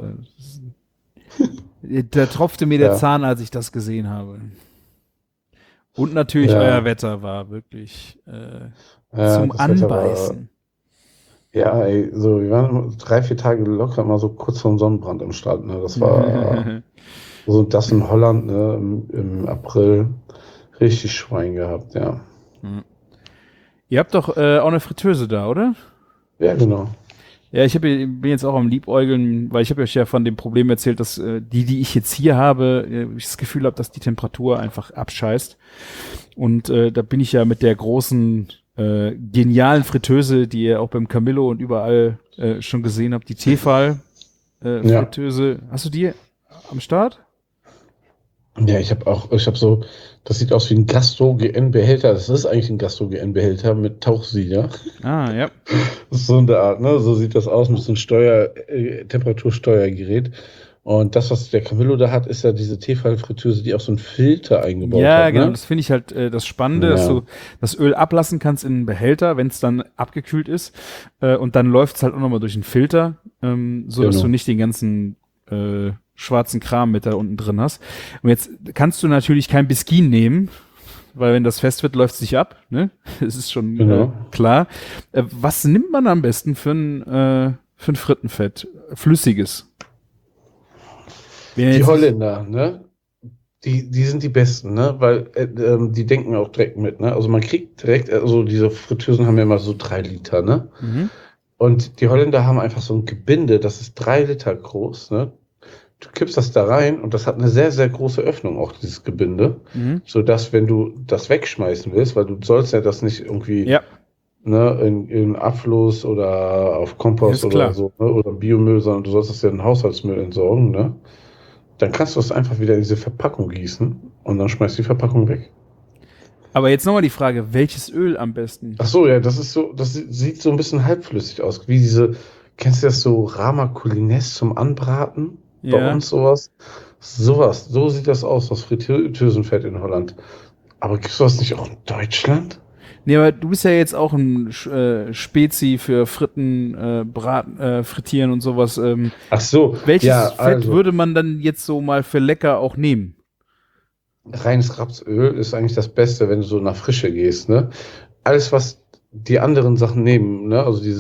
da tropfte mir der Zahn, als ich das gesehen habe. Und natürlich euer Wetter war wirklich zum Anbeißen. Ey, so, wir waren 3, 4 Tage locker mal so kurz vorm Sonnenbrand im Start, ne? Das war so das in Holland, ne? Im April richtig Schwein gehabt, ja. Ihr habt doch auch eine Fritteuse da, oder? Ja, genau. Ja, bin jetzt auch am Liebäugeln, weil ich habe euch ja von dem Problem erzählt, dass die ich jetzt hier habe, ich das Gefühl habe, dass die Temperatur einfach abscheißt. Und da bin ich ja mit der großen, genialen Fritteuse, die ihr auch beim Camillo und überall schon gesehen habt, die Tefal Fritteuse. Hast du die am Start? Ja, ich habe so, das sieht aus wie ein Gastro-GN-Behälter. Das ist eigentlich ein Gastro-GN-Behälter mit Tauchsieder. Ja. Das ist so eine Art, ne? So sieht das aus mit so einem Temperatursteuergerät. Und das, was der Camillo da hat, ist ja diese Tefal-Fritteuse, die auch so einen Filter eingebaut hat. Ja, genau. Ne? Das finde ich halt das Spannende, dass du das Öl ablassen kannst in einen Behälter, wenn es dann abgekühlt ist. Und dann läuft es halt auch nochmal durch einen Filter, so dass du nicht den ganzen schwarzen Kram mit da unten drin hast. Und jetzt kannst du natürlich kein Biskin nehmen, weil wenn das fest wird, läuft es nicht ab. Ne? Das ist schon klar. Was nimmt man am besten für ein Frittenfett? Flüssiges? Die Holländer, ne? Die sind die Besten, ne? Weil die denken auch direkt mit, ne? Also man kriegt direkt, also diese Fritteusen haben ja immer so 3 Liter, ne? Und die Holländer haben einfach so ein Gebinde, das ist 3 Liter groß, ne? Du kippst das da rein und das hat eine sehr, sehr große Öffnung, auch dieses Gebinde, sodass, wenn du das wegschmeißen willst, weil du sollst ja das nicht irgendwie ne, in Abfluss oder auf Kompost oder so, ne, oder Biomüll, sondern du sollst das ja in Haushaltsmüll entsorgen, ne? Dann kannst du es einfach wieder in diese Verpackung gießen und dann schmeißt du die Verpackung weg. Aber jetzt nochmal die Frage, welches Öl am besten? Ach so, ja, das sieht so ein bisschen halbflüssig aus, wie kennst du das so Rama Culines zum Anbraten? Bei uns sowas, so sieht das aus, das Fritteusenfett in Holland. Aber gibt es sowas nicht auch in Deutschland? Nee, aber du bist ja jetzt auch ein Spezi für Fritten, Braten, Frittieren und sowas. Ach so. Welches Fett würde man dann jetzt so mal für lecker auch nehmen? Reines Rapsöl ist eigentlich das Beste, wenn du so nach Frische gehst, ne? Alles, was die anderen Sachen nehmen, ne? Also dieses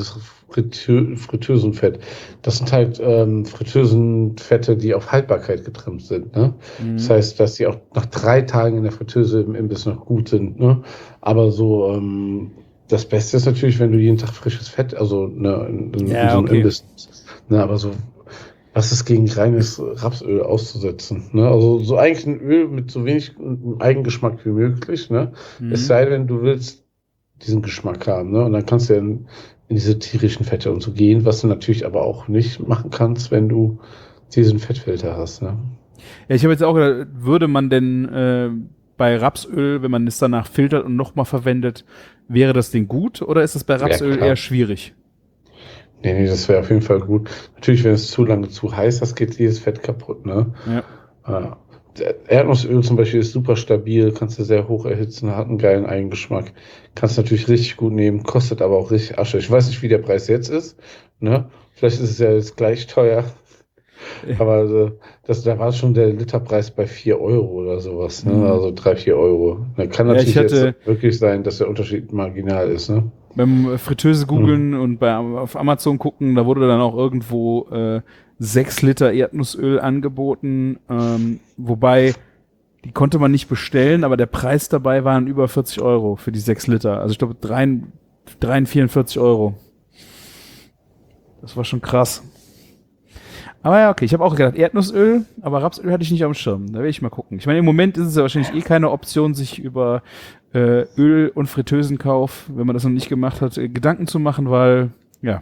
Fritteusenfett. Das sind halt Fritteusenfette, die auf Haltbarkeit getrimmt sind. Ne? Das heißt, dass die auch nach 3 Tagen in der Fritteuse im Imbiss noch gut sind. Ne? Aber so, das Beste ist natürlich, wenn du jeden Tag frisches Fett, also ne, in so einem Imbiss. Ne? Aber so, was ist gegen reines Rapsöl auszusetzen? Ne? Also so eigentlich ein Öl mit so wenig Eigengeschmack wie möglich. Ne? Es sei denn, du willst diesen Geschmack haben. Ne? Und dann kannst du ja in diese tierischen Fette und so gehen, was du natürlich aber auch nicht machen kannst, wenn du diesen Fettfilter hast. Ne? Ja, ich habe jetzt auch gedacht, würde man denn bei Rapsöl, wenn man es danach filtert und nochmal verwendet, wäre das Ding gut oder ist das bei Rapsöl eher schwierig? Nee, das wäre auf jeden Fall gut. Natürlich, wenn es zu lange zu heiß ist, geht jedes Fett kaputt. Ne? Ja. Erdnussöl zum Beispiel ist super stabil, kannst du sehr hoch erhitzen, hat einen geilen Eigengeschmack. Kannst natürlich richtig gut nehmen, kostet aber auch richtig Asche. Ich weiß nicht, wie der Preis jetzt ist. Ne? Vielleicht ist es ja jetzt gleich teuer. Aber da war schon der Literpreis bei 4 Euro oder sowas. Ne? Also 3, 4 Euro. Da kann natürlich jetzt wirklich sein, dass der Unterschied marginal ist. Ne? Beim Fritteuse googeln und auf Amazon gucken, da wurde dann auch irgendwo 6 Liter Erdnussöl angeboten, wobei die konnte man nicht bestellen, aber der Preis dabei waren über 40 Euro für die 6 Liter. Also ich glaube 44 Euro. Das war schon krass. Aber ja, okay, ich habe auch gedacht, Erdnussöl, aber Rapsöl hatte ich nicht am Schirm. Da will ich mal gucken. Ich meine, im Moment ist es ja wahrscheinlich keine Option, sich über Öl- und Fritteusenkauf, wenn man das noch nicht gemacht hat, Gedanken zu machen, weil, ja.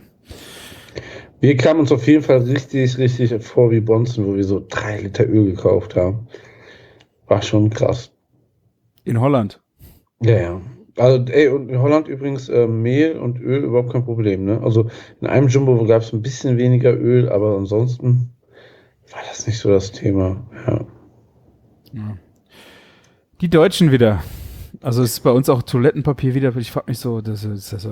Wir kamen uns auf jeden Fall richtig, richtig vor wie Bonzen, wo wir so 3 Liter Öl gekauft haben. War schon krass. In Holland? Ja. Also, und in Holland übrigens Mehl und Öl überhaupt kein Problem, ne? Also in einem Jumbo gab es ein bisschen weniger Öl, aber ansonsten war das nicht so das Thema. Ja. Die Deutschen wieder. Also es ist bei uns auch Toilettenpapier wieder. Ich frage mich so, das ist so.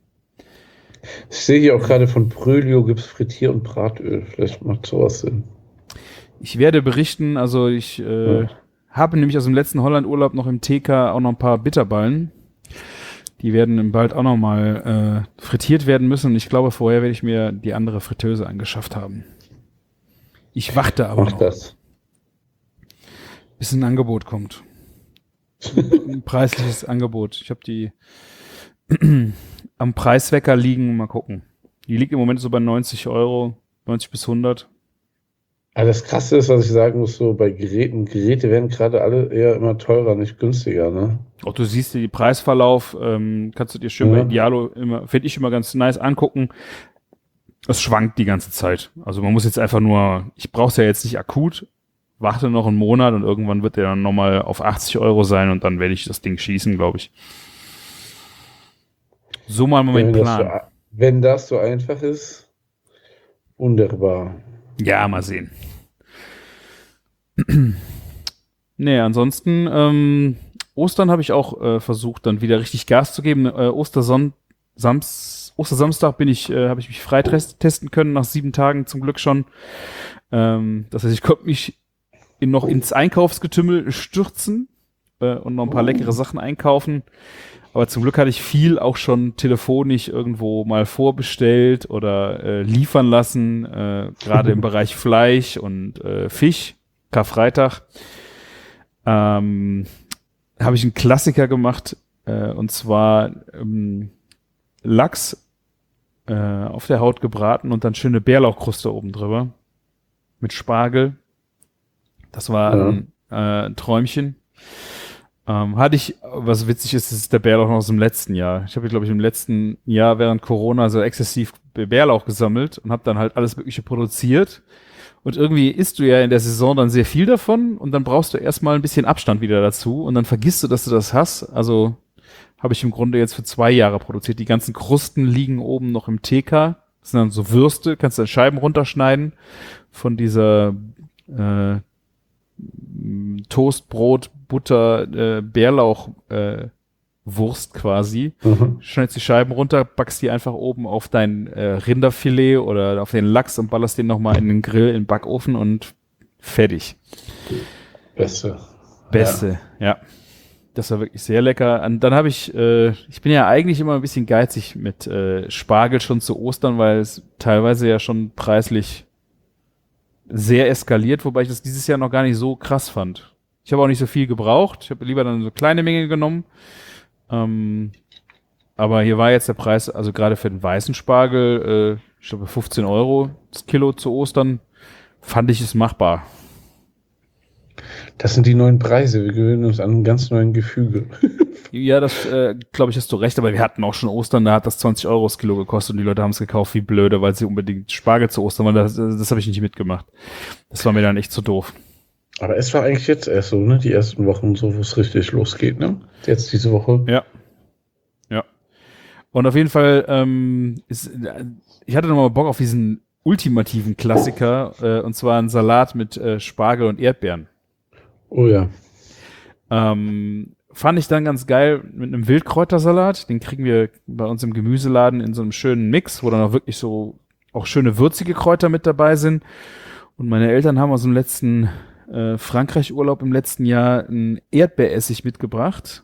Ich sehe hier auch gerade von Prölio gibt es Frittier- und Bratöl. Vielleicht macht sowas Sinn. Ich werde berichten, also ich habe nämlich aus dem letzten Holland-Urlaub noch im TK auch noch ein paar Bitterballen. Die werden bald auch noch mal frittiert werden müssen. Und ich glaube, vorher werde ich mir die andere Fritteuse angeschafft haben. Ich warte aber noch. Das. Bis ein Angebot kommt. Ein preisliches Angebot. Ich habe die am Preiswecker liegen. Mal gucken. Die liegt im Moment so bei 90 Euro, 90 bis 100. Aber das Krasse ist, was ich sagen muss, so bei Geräte werden gerade alle eher immer teurer, nicht günstiger, ne? Auch du siehst die Preisverlauf, kannst du dir schön bei Idealo immer, finde ich immer ganz nice angucken. Es schwankt die ganze Zeit. Also man muss jetzt einfach nur, ich brauche es ja jetzt nicht akut, warte noch einen Monat und irgendwann wird der dann nochmal auf 80 Euro sein und dann werde ich das Ding schießen, glaube ich. So mal mein Plan. Wenn das so einfach ist, wunderbar. Ja, mal sehen. Nee, ansonsten, Ostern habe ich auch versucht, dann wieder richtig Gas zu geben. Ostersamstag habe ich mich frei testen können, nach 7 Tagen zum Glück schon. Das heißt, ich konnte mich noch ins Einkaufsgetümmel stürzen und noch ein paar leckere Sachen einkaufen. Aber zum Glück hatte ich viel auch schon telefonisch irgendwo mal vorbestellt oder liefern lassen, gerade im Bereich Fleisch und Fisch, Karfreitag. Habe ich einen Klassiker gemacht, und zwar Lachs auf der Haut gebraten und dann schöne Bärlauchkruste oben drüber mit Spargel. Das war ein Träumchen. Hatte ich, was witzig ist der Bärlauch noch aus dem letzten Jahr. Ich habe, glaube ich, im letzten Jahr während Corona so exzessiv Bärlauch gesammelt und habe dann halt alles Mögliche produziert. Und irgendwie isst du ja in der Saison dann sehr viel davon und dann brauchst du erstmal ein bisschen Abstand wieder dazu und dann vergisst du, dass du das hast. Also habe ich im Grunde jetzt für 2 Jahre produziert. Die ganzen Krusten liegen oben noch im TK. Das sind dann so Würste, kannst du Scheiben runterschneiden von dieser Toast, Brot, Butter, Bärlauch Wurst quasi. Schneidest die Scheiben runter, backst die einfach oben auf dein Rinderfilet oder auf den Lachs und ballerst den nochmal in den Grill, in den Backofen und fertig. Beste, ja. Das war wirklich sehr lecker. Und dann habe ich bin ja eigentlich immer ein bisschen geizig mit Spargel schon zu Ostern, weil es teilweise ja schon preislich sehr eskaliert, wobei ich das dieses Jahr noch gar nicht so krass fand. Ich habe auch nicht so viel gebraucht. Ich habe lieber dann so kleine Mengen genommen. Aber hier war jetzt der Preis, also gerade für den weißen Spargel, ich glaube 15 Euro das Kilo zu Ostern, fand ich es machbar. Das sind die neuen Preise. Wir gewöhnen uns an ein ganz neuen Gefüge. Ja, das glaube ich, hast du recht, aber wir hatten auch schon Ostern, da hat das 20 Euro das Kilo gekostet und die Leute haben es gekauft wie blöde, weil sie unbedingt Spargel zu Ostern waren. Das habe ich nicht mitgemacht. Das war mir dann echt zu doof. Aber es war eigentlich jetzt erst so, ne? Die ersten Wochen so, wo es richtig losgeht, ne? Jetzt diese Woche. Ja. Ja. Und auf jeden Fall, ich hatte nochmal Bock auf diesen ultimativen Klassiker, und zwar einen Salat mit Spargel und Erdbeeren. Oh ja. Fand ich dann ganz geil mit einem Wildkräutersalat. Den kriegen wir bei uns im Gemüseladen in so einem schönen Mix, wo dann auch wirklich so auch schöne würzige Kräuter mit dabei sind. Und meine Eltern haben aus dem letzten Frankreich-Urlaub im letzten Jahr einen Erdbeeressig mitgebracht,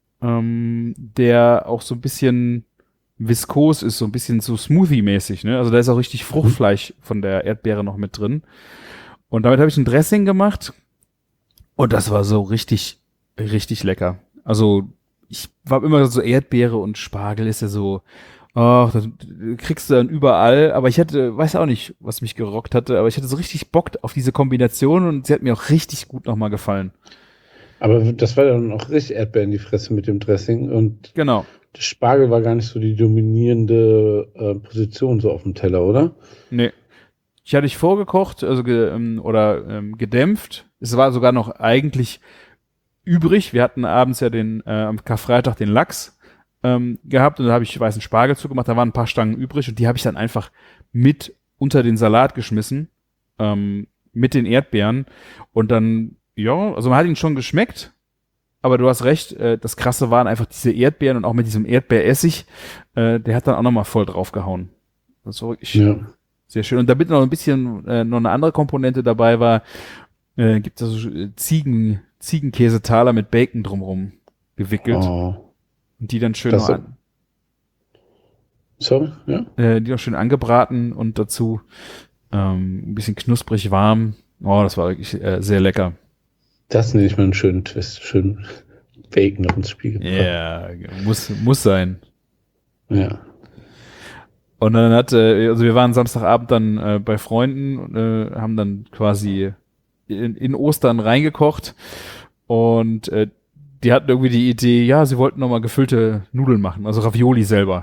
der auch so ein bisschen viskos ist, so ein bisschen so Smoothie-mäßig, ne? Also da ist auch richtig Fruchtfleisch von der Erdbeere noch mit drin. Und damit habe ich ein Dressing gemacht und das war so richtig, richtig lecker. Also ich war immer so Erdbeere und Spargel ist ja so, ach, das kriegst du dann überall, aber ich hatte, weiß auch nicht, was mich gerockt hatte, aber ich hatte so richtig Bock auf diese Kombination und sie hat mir auch richtig gut nochmal gefallen. Aber das war dann auch richtig Erdbeer in die Fresse mit dem Dressing und Genau. der Spargel war gar nicht so die dominierende Position so auf dem Teller, oder? Nee. Ich hatte ich vorgekocht, also gedämpft. Es war sogar noch eigentlich übrig. Wir hatten abends ja am Karfreitag den Lachs gehabt und da habe ich weißen Spargel zugemacht. Da waren ein paar Stangen übrig und die habe ich dann einfach mit unter den Salat geschmissen, mit den Erdbeeren und dann, ja, also man hat ihn schon geschmeckt, aber du hast recht, das Krasse waren einfach diese Erdbeeren und auch mit diesem Erdbeeressig, der hat dann auch nochmal voll draufgehauen. Das war wirklich sehr schön. Und damit noch ein bisschen noch eine andere Komponente dabei war, gibt es also Ziegenkäsetaler mit Bacon drumrum gewickelt. Oh. Und die dann schön Das so, ja. Die noch schön angebraten und dazu ein bisschen knusprig warm. Oh, das war wirklich sehr lecker. Das nenne ich mal einen schönen Twist. Schön Bacon noch ins Spiel gebracht. Ja, muss sein. Ja. Und dann also wir waren Samstagabend dann bei Freunden und haben dann quasi in Ostern reingekocht und die hatten irgendwie die Idee, ja, sie wollten nochmal gefüllte Nudeln machen, also Ravioli selber.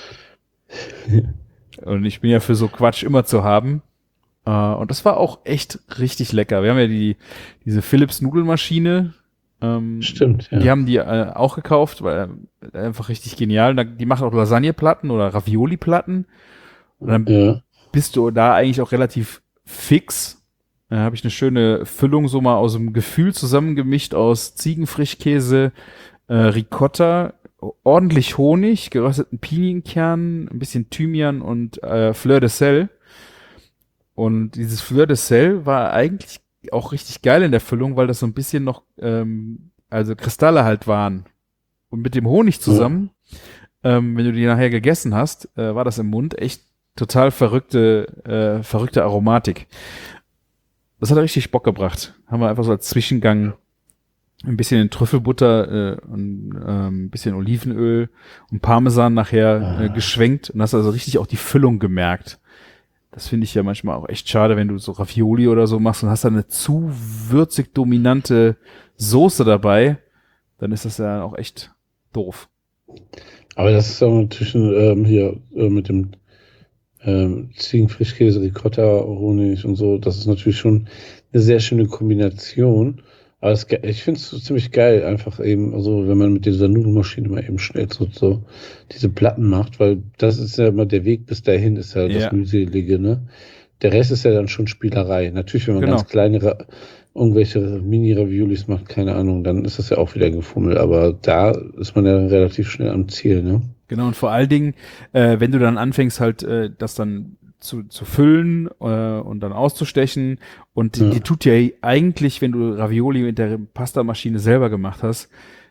Und ich bin ja für so Quatsch immer zu haben. Und das war auch echt richtig lecker. Wir haben ja diese Philips Nudelmaschine. Stimmt, ja. Die haben die auch gekauft, weil einfach richtig genial. Die macht auch Lasagneplatten oder Ravioli-Platten. Und dann bist du da eigentlich auch relativ fix. Da habe ich eine schöne Füllung so mal aus dem Gefühl zusammengemischt aus Ziegenfrischkäse, Ricotta, ordentlich Honig, gerösteten Pinienkernen, ein bisschen Thymian und Fleur de Sel. Und dieses Fleur de Sel war eigentlich auch richtig geil in der Füllung, weil das so ein bisschen noch, also Kristalle halt waren. Und mit dem Honig zusammen, wenn du die nachher gegessen hast, war das im Mund echt total verrückte Aromatik. Das hat richtig Bock gebracht. Haben wir einfach so als Zwischengang ein bisschen in Trüffelbutter und ein bisschen Olivenöl und Parmesan nachher geschwenkt und hast also richtig auch die Füllung gemerkt. Das finde ich ja manchmal auch echt schade, wenn du so Ravioli oder so machst und hast dann eine zu würzig dominante Soße dabei, dann ist das ja auch echt doof. Aber das ist auch natürlich mit dem Ziegenfrischkäse, Ricotta, Honig und so, das ist natürlich schon eine sehr schöne Kombination. Aber ich finde es ziemlich geil, einfach eben, also wenn man mit dieser Nudelmaschine mal eben schnell so diese Platten macht, weil das ist ja immer der Weg bis dahin, ist ja das Mühselige, ne? Der Rest ist ja dann schon Spielerei. Natürlich, wenn man ganz kleine, irgendwelche Mini-Raviolis macht, keine Ahnung, dann ist das ja auch wieder gefummelt, aber da ist man ja relativ schnell am Ziel, ne? Genau, und vor allen Dingen, wenn du dann anfängst halt das dann zu füllen und dann auszustechen und die tut ja eigentlich, wenn du Ravioli mit der Pastamaschine selber gemacht hast,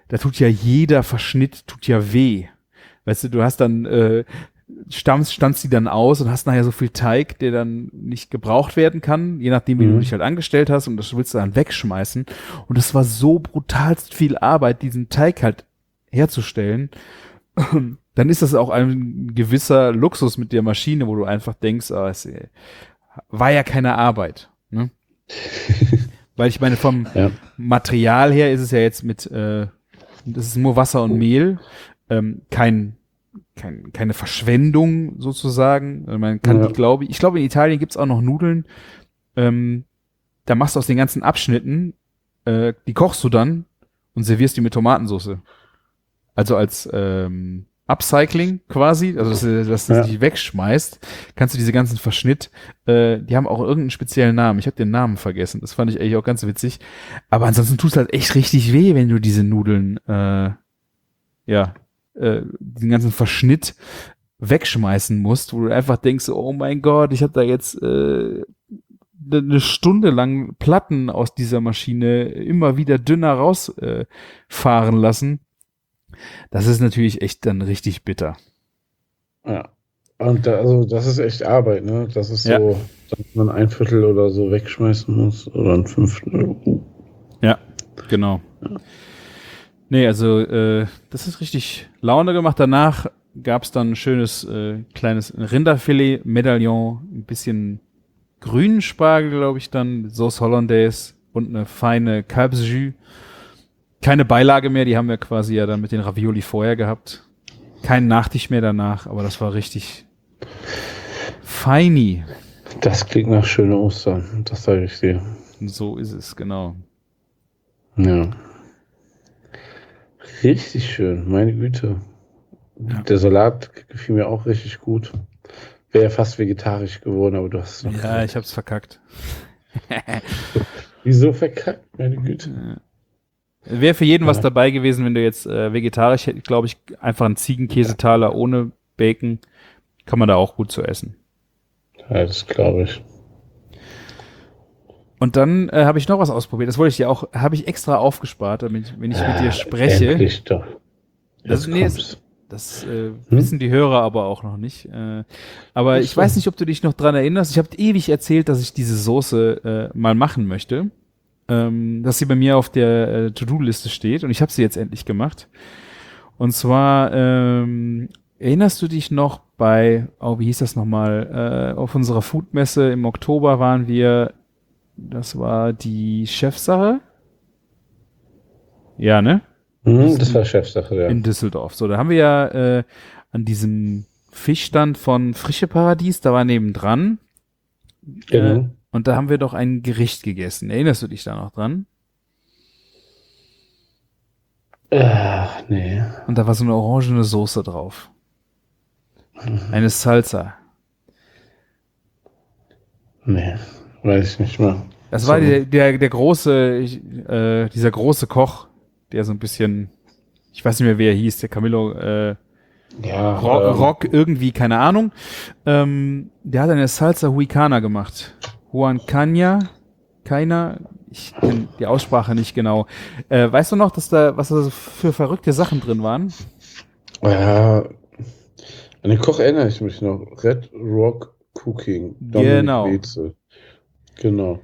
da tut ja jeder Verschnitt, tut ja weh. Weißt du, du hast dann, stanzt die dann aus und hast nachher so viel Teig, der dann nicht gebraucht werden kann, je nachdem, wie du dich halt angestellt hast, und das willst du dann wegschmeißen. Und das war so brutalst viel Arbeit, diesen Teig halt herzustellen. Dann ist das auch ein gewisser Luxus mit der Maschine, wo du einfach denkst, es war ja keine Arbeit. Ne? Weil ich meine, vom Material her ist es ja jetzt das ist nur Wasser und Mehl, keine Verschwendung sozusagen. Man kann ich glaube, in Italien gibt's auch noch Nudeln. Da machst du aus den ganzen Abschnitten, die kochst du dann und servierst die mit Tomatensauce. Also als Upcycling quasi, also dass du die wegschmeißt, kannst du diese ganzen Verschnitt, die haben auch irgendeinen speziellen Namen. Ich habe den Namen vergessen. Das fand ich eigentlich auch ganz witzig. Aber ansonsten tut es halt echt richtig weh, wenn du diese Nudeln, den ganzen Verschnitt wegschmeißen musst, wo du einfach denkst, oh mein Gott, ich habe da jetzt eine Stunde lang Platten aus dieser Maschine immer wieder dünner rausfahren lassen. Das ist natürlich echt dann richtig bitter. Ja. Und das ist echt Arbeit, ne? Das ist so, dass man 1/4 oder so wegschmeißen muss oder 1/5. Ja, genau. Ja. Nee, also das ist richtig Laune gemacht. Danach gab es dann ein schönes kleines Rinderfilet-Medaillon, ein bisschen grünen Spargel, glaube ich, dann Sauce Hollandaise und eine feine Kalbsjus. Keine Beilage mehr, die haben wir quasi ja dann mit den Ravioli vorher gehabt. Kein Nachtisch mehr danach, aber das war richtig feini. Das klingt nach schönen Ostern, das sage ich dir. So ist es, genau. Ja. Richtig schön, meine Güte. Ja. Der Salat gefiel mir auch richtig gut. Wäre ja fast vegetarisch geworden, aber du hast es noch gesagt. Ich hab's verkackt. Wieso verkackt, meine Güte? Ja. Wäre für jeden was dabei gewesen, wenn du jetzt vegetarisch hättest, glaube ich, einfach einen Ziegenkäsetaler ohne Bacon, kann man da auch gut zu essen. Ja, das glaube ich. Und dann habe ich noch was ausprobiert. Das wollte ich dir auch, habe ich extra aufgespart, damit, wenn ich mit dir spreche. Endlich doch. Das wissen die Hörer aber auch noch nicht. Aber ich weiß nicht, ob du dich noch dran erinnerst. Ich habe ewig erzählt, dass ich diese Soße mal machen möchte. Dass sie bei mir auf der To-Do-Liste steht. Und ich habe sie jetzt endlich gemacht. Und zwar erinnerst du dich noch wie hieß das nochmal? Auf unserer Foodmesse im Oktober waren wir. Das war die Chefsache. Ja, ne? Das war Chefsache, ja. In Düsseldorf. So, da haben wir ja an diesem Fischstand von Frische Paradies, da war nebendran. Genau. Und da haben wir doch ein Gericht gegessen. Erinnerst du dich da noch dran? Nee. Und da war so eine orangene Soße drauf. Eine Salsa. Nee, weiß ich nicht mehr. Das war der große, dieser große Koch, der so ein bisschen, ich weiß nicht mehr, wie er hieß, der Camillo Rock irgendwie, keine Ahnung. Der hat eine Salsa Huicana gemacht. Keiner, ich kenne die Aussprache nicht genau. Weißt du noch, was da so für verrückte Sachen drin waren? Ja, an den Koch erinnere ich mich noch. Red Rock Cooking. Genau. Genau.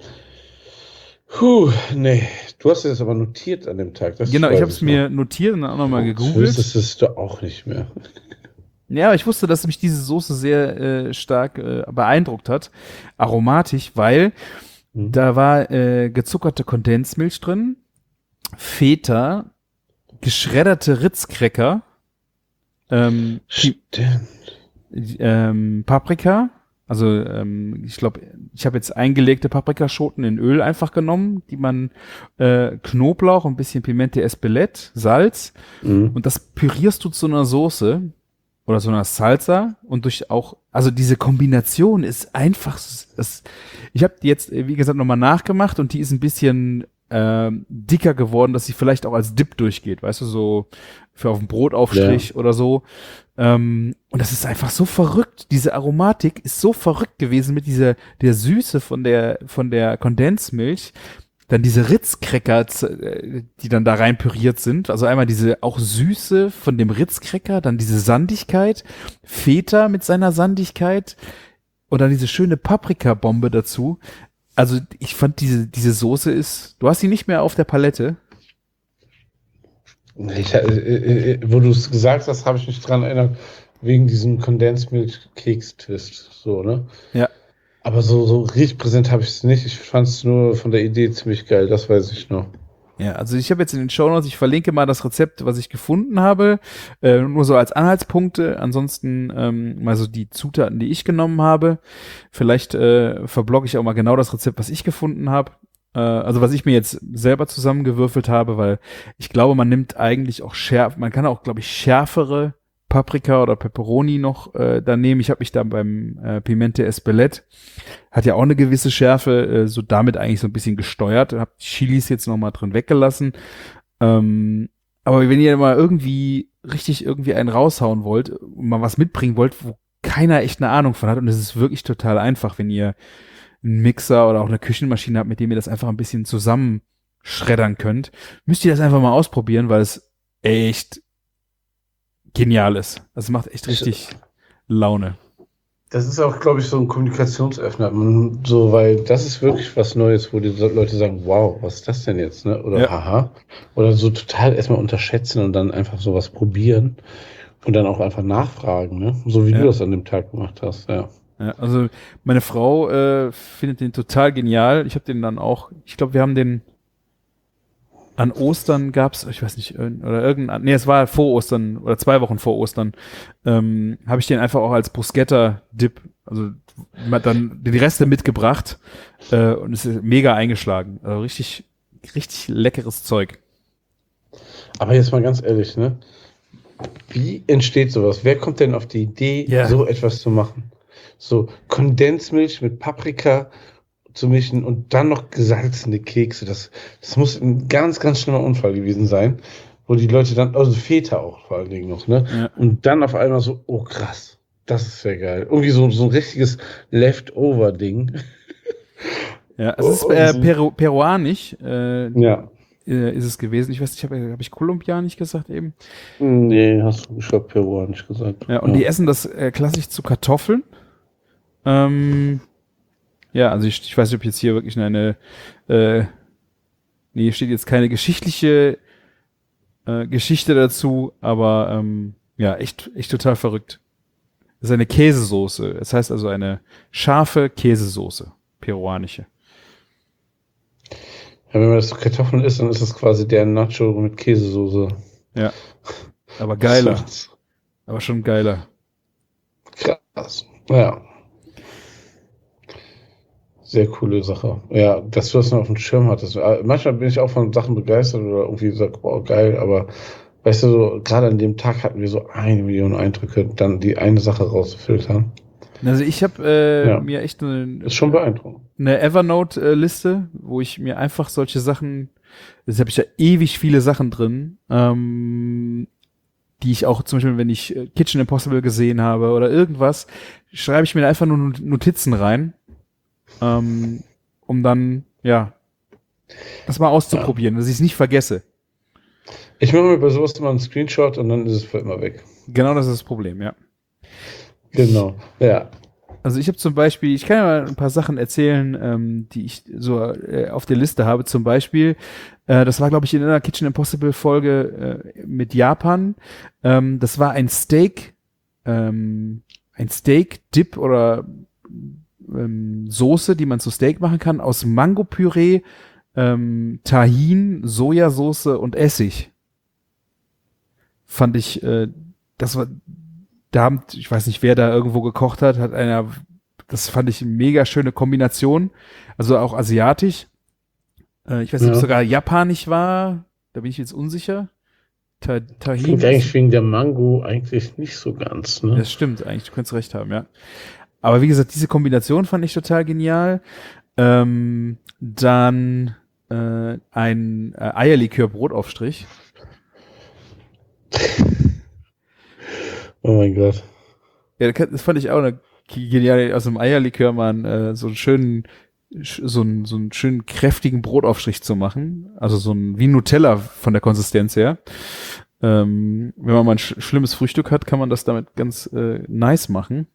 Nee. Du hast es aber notiert an dem Tag. Genau, ich habe es mir notiert und dann auch nochmal gegoogelt. Du wusstest es doch auch nicht mehr. Ja, aber ich wusste, dass mich diese Soße sehr stark beeindruckt hat. Aromatisch, weil da war gezuckerte Kondensmilch drin, Feta, geschredderte Ritzcracker, Paprika, also ich glaube, ich habe jetzt eingelegte Paprikaschoten in Öl einfach genommen, die man Knoblauch, ein bisschen Pimente Espelette, Salz und das pürierst du zu einer Soße oder so einer Salsa und also diese Kombination ist einfach, ich habe die jetzt, wie gesagt, nochmal nachgemacht und die ist ein bisschen dicker geworden, dass sie vielleicht auch als Dip durchgeht, weißt du, so für auf dem Brotaufstrich oder so. Und das ist einfach so verrückt. Diese Aromatik ist so verrückt gewesen mit der Süße von der Kondensmilch. Dann diese Ritz-Cracker, die dann da rein püriert sind. Also einmal diese auch Süße von dem Ritz-Cracker, dann diese Sandigkeit, Feta mit seiner Sandigkeit und dann diese schöne Paprikabombe dazu. Also ich fand diese Soße du hast sie nicht mehr auf der Palette. Wo du es gesagt hast, habe ich mich dran erinnert, wegen diesem Condensed Milk Keks-Twist. So, ne? Ja. Aber so richtig präsent habe ich es nicht. Ich fand es nur von der Idee ziemlich geil, das weiß ich noch. Ja, also ich habe jetzt in den Shownotes, ich verlinke mal das Rezept, was ich gefunden habe, nur so als Anhaltspunkte. Ansonsten mal so die Zutaten, die ich genommen habe. Vielleicht verblogge ich auch mal genau das Rezept, was ich gefunden habe. Also was ich mir jetzt selber zusammengewürfelt habe, weil ich glaube, man nimmt eigentlich auch man kann auch, glaube ich, schärfere Paprika oder Pepperoni noch da nehmen. Ich habe mich da beim Pimente Espelette, hat ja auch eine gewisse Schärfe, so damit eigentlich so ein bisschen gesteuert. Habe die Chilis jetzt noch mal drin weggelassen. Aber wenn ihr mal irgendwie einen raushauen wollt und mal was mitbringen wollt, wo keiner echt eine Ahnung von hat, und es ist wirklich total einfach, wenn ihr einen Mixer oder auch eine Küchenmaschine habt, mit dem ihr das einfach ein bisschen zusammenschreddern könnt, müsst ihr das einfach mal ausprobieren, weil es echt genial ist. Das macht echt richtig Laune. Das ist auch, glaube ich, so ein Kommunikationsöffner. So, weil das ist wirklich was Neues, wo die Leute sagen, wow, was ist das denn jetzt? Ne? Oder haha. Oder so total erstmal unterschätzen und dann einfach sowas probieren und dann auch einfach nachfragen, ne? So wie du das an dem Tag gemacht hast, ja. Ja, also meine Frau findet den total genial. Ich habe den dann auch, ich glaube, wir haben den an Ostern gab's, ich weiß nicht, es war vor Ostern oder 2 Wochen vor Ostern, habe ich den einfach auch als Bruschetta-Dip, also dann die Reste mitgebracht und es ist mega eingeschlagen. Also richtig, richtig leckeres Zeug. Aber jetzt mal ganz ehrlich, ne? Wie entsteht sowas? Wer kommt denn auf die Idee, so etwas zu machen? So Kondensmilch mit Paprika zu mischen und dann noch gesalzene Kekse. Das muss ein ganz, ganz schlimmer Unfall gewesen sein, wo die Leute dann, also Feta auch vor allen Dingen noch, ne? Ja. Und dann auf einmal so, oh krass, das ist ja geil. Irgendwie so ein richtiges Leftover-Ding. Ja, es ist peruanisch. Ist es gewesen. Ich weiß nicht, hab ich kolumbianisch gesagt eben? Nee, hast du schon peruanisch gesagt. Ja, und die essen das klassisch zu Kartoffeln. Ja, also ich weiß nicht, ob jetzt hier wirklich hier steht jetzt keine geschichtliche Geschichte dazu, aber ja, echt total verrückt. Das ist eine Käsesoße. Es heißt also eine scharfe Käsesoße, peruanische. Ja, wenn man das zu Kartoffeln isst, dann ist das quasi der Nacho mit Käsesoße. Ja, aber geiler. Aber schon geiler. Krass. Ja. Sehr coole Sache. Ja, dass du das noch auf dem Schirm hattest. Manchmal bin ich auch von Sachen begeistert oder irgendwie sag, boah, geil, aber weißt du, so, gerade an dem Tag hatten wir so 1 Million Eindrücke, dann die eine Sache rauszufiltern. Also ich habe mir echt ist schon beeindruckend. Eine Evernote-Liste, wo ich mir einfach solche Sachen, jetzt habe ich ja ewig viele Sachen drin, die ich auch zum Beispiel, wenn ich Kitchen Impossible gesehen habe oder irgendwas, schreibe ich mir einfach nur Notizen rein, um dann, das mal auszuprobieren, dass ich es nicht vergesse. Ich mache mir bei sowas immer einen Screenshot und dann ist es für immer weg. Genau, das ist das Problem, ja. Genau, ja. Also ich habe zum Beispiel, ich kann ja mal ein paar Sachen erzählen, die ich so auf der Liste habe. Zum Beispiel, das war, glaube ich, in einer Kitchen Impossible Folge mit Japan. Das war ein Steak Dip oder Soße, die man zu Steak machen kann, aus Mango-Püree, Tahin, Sojasauce und Essig. Fand ich, das war, ich weiß nicht, wer da irgendwo gekocht hat, das fand ich eine mega schöne Kombination, also auch asiatisch. Ich weiß nicht, ob es sogar japanisch war, da bin ich jetzt unsicher. Tahin. Klingt eigentlich wegen der Mango eigentlich nicht so ganz, ne? Das stimmt eigentlich, du könntest recht haben, ja. Aber wie gesagt, diese Kombination fand ich total genial. Dann ein Eierlikör-Brotaufstrich. Oh mein Gott. Ja, das fand ich auch eine geniale, aus dem Eierlikör mal so einen schönen so einen schönen kräftigen Brotaufstrich zu machen. Also so ein wie Nutella von der Konsistenz her. Wenn man mal ein schlimmes Frühstück hat, kann man das damit ganz nice machen.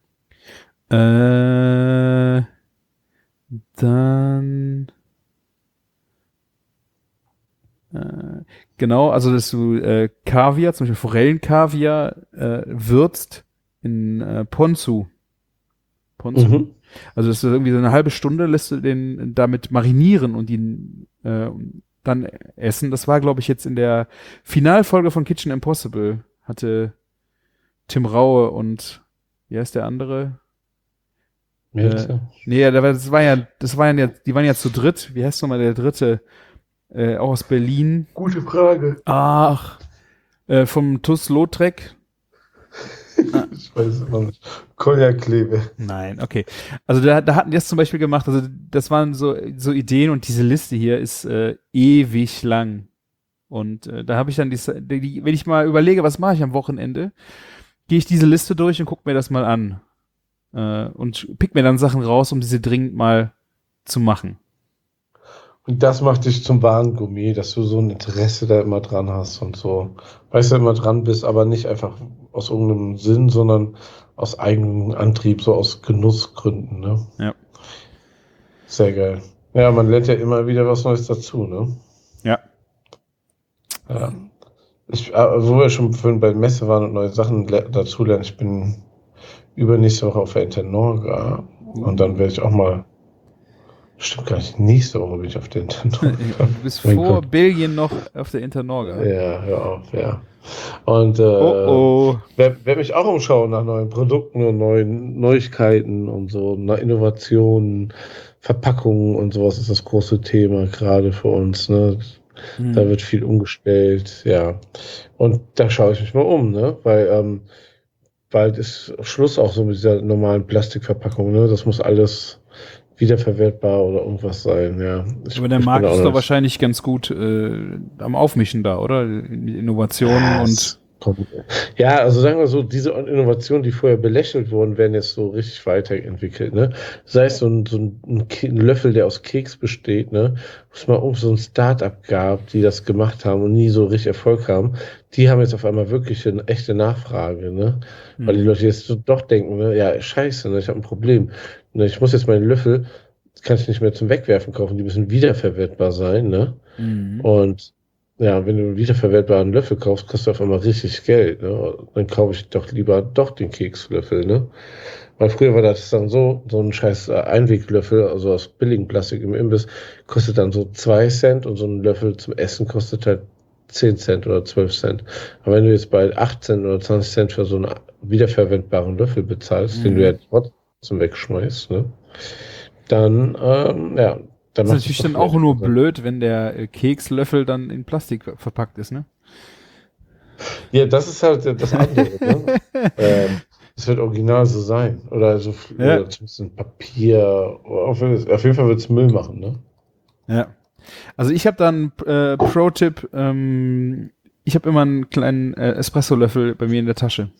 Dann genau, also dass du Kaviar, zum Beispiel Forellenkaviar, würzt in Ponzu. Mhm. Also das ist irgendwie so eine halbe Stunde, lässt du den damit marinieren und ihn dann essen. Das war, glaube ich, jetzt in der Finalfolge von Kitchen Impossible. Hatte Tim Raue und wie heißt der andere? Nee, das waren ja, die waren ja zu dritt. Wie heißt nochmal der dritte? Auch aus Berlin. Gute Frage. Ach, vom TuS Lautrec. Ich weiß es immer nicht. Cognac-Klebe. Nein, okay. Also da hatten die das zum Beispiel gemacht. Also das waren so Ideen und diese Liste hier ist ewig lang. Und da habe ich dann wenn ich mal überlege, was mache ich am Wochenende, gehe ich diese Liste durch und gucke mir das mal an. Und pick mir dann Sachen raus, um diese dringend mal zu machen. Und das macht dich zum wahren Gourmet, dass du so ein Interesse da immer dran hast und so. Weißt du, immer dran bist, aber nicht einfach aus irgendeinem Sinn, sondern aus eigenem Antrieb, so aus Genussgründen, ne? Ja. Sehr geil. Ja, man lernt ja immer wieder was Neues dazu, ne? Ja. Ja. Wo wir schon vorhin bei Messe waren und neue Sachen dazu lernen, ich bin übernächste Woche auf der Internorga und dann werde ich auch mal, stimmt gar nicht, nächste Woche bin ich auf der Internorga. Du bist vor Belgien noch auf der Internorga. Ja, hör auf, ja. Und werde mich auch umschauen nach neuen Produkten und neuen Neuigkeiten und so, nach Innovationen, Verpackungen und sowas ist das große Thema gerade für uns, ne? Da wird viel umgestellt, ja. Und da schaue ich mich mal um, ne? Weil bald ist Schluss auch so mit dieser normalen Plastikverpackung, ne? Das muss alles wiederverwertbar oder irgendwas sein, ja. Aber der Markt ist doch wahrscheinlich ganz gut am Aufmischen da, oder? Innovationen und... Ja, also sagen wir so, diese Innovationen, die vorher belächelt wurden, werden jetzt so richtig weiterentwickelt, ne? Sei es so ein Löffel, der aus Keks besteht, ne? Wo es mal so ein Start-up gab, die das gemacht haben und nie so richtig Erfolg haben. Die haben jetzt auf einmal wirklich eine echte Nachfrage, ne? Weil die Leute jetzt doch denken, ne? Ja, scheiße, ne? Ich habe ein Problem. Ne? Ich muss jetzt meinen Löffel, kann ich nicht mehr zum Wegwerfen kaufen, die müssen wiederverwertbar sein, ne? Und ja, wenn du einen wiederverwertbaren Löffel kaufst, kostet auf einmal richtig Geld, ne? Dann kaufe ich doch lieber den Kekslöffel, ne? Weil früher war das dann so ein scheiß Einweglöffel, also aus billigem Plastik im Imbiss, kostet dann so 2 Cent und so ein Löffel zum Essen kostet halt 10 Cent oder 12 Cent. Aber wenn du jetzt bei 8 Cent oder 20 Cent für so einen wiederverwendbaren Löffel bezahlst, den du ja trotzdem wegschmeißt, ne? Dann, ja, das ist natürlich dann auch nur blöd, wenn der Kekslöffel dann in Plastik verpackt ist, ne? Ja, das ist halt das andere, ne? Es wird original so sein. Oder so oder zumindest ein Papier. Auf jeden Fall wird es Müll machen, ne? Ja. Also ich habe dann Pro-Tipp, ich habe immer einen kleinen Espresso-Löffel bei mir in der Tasche.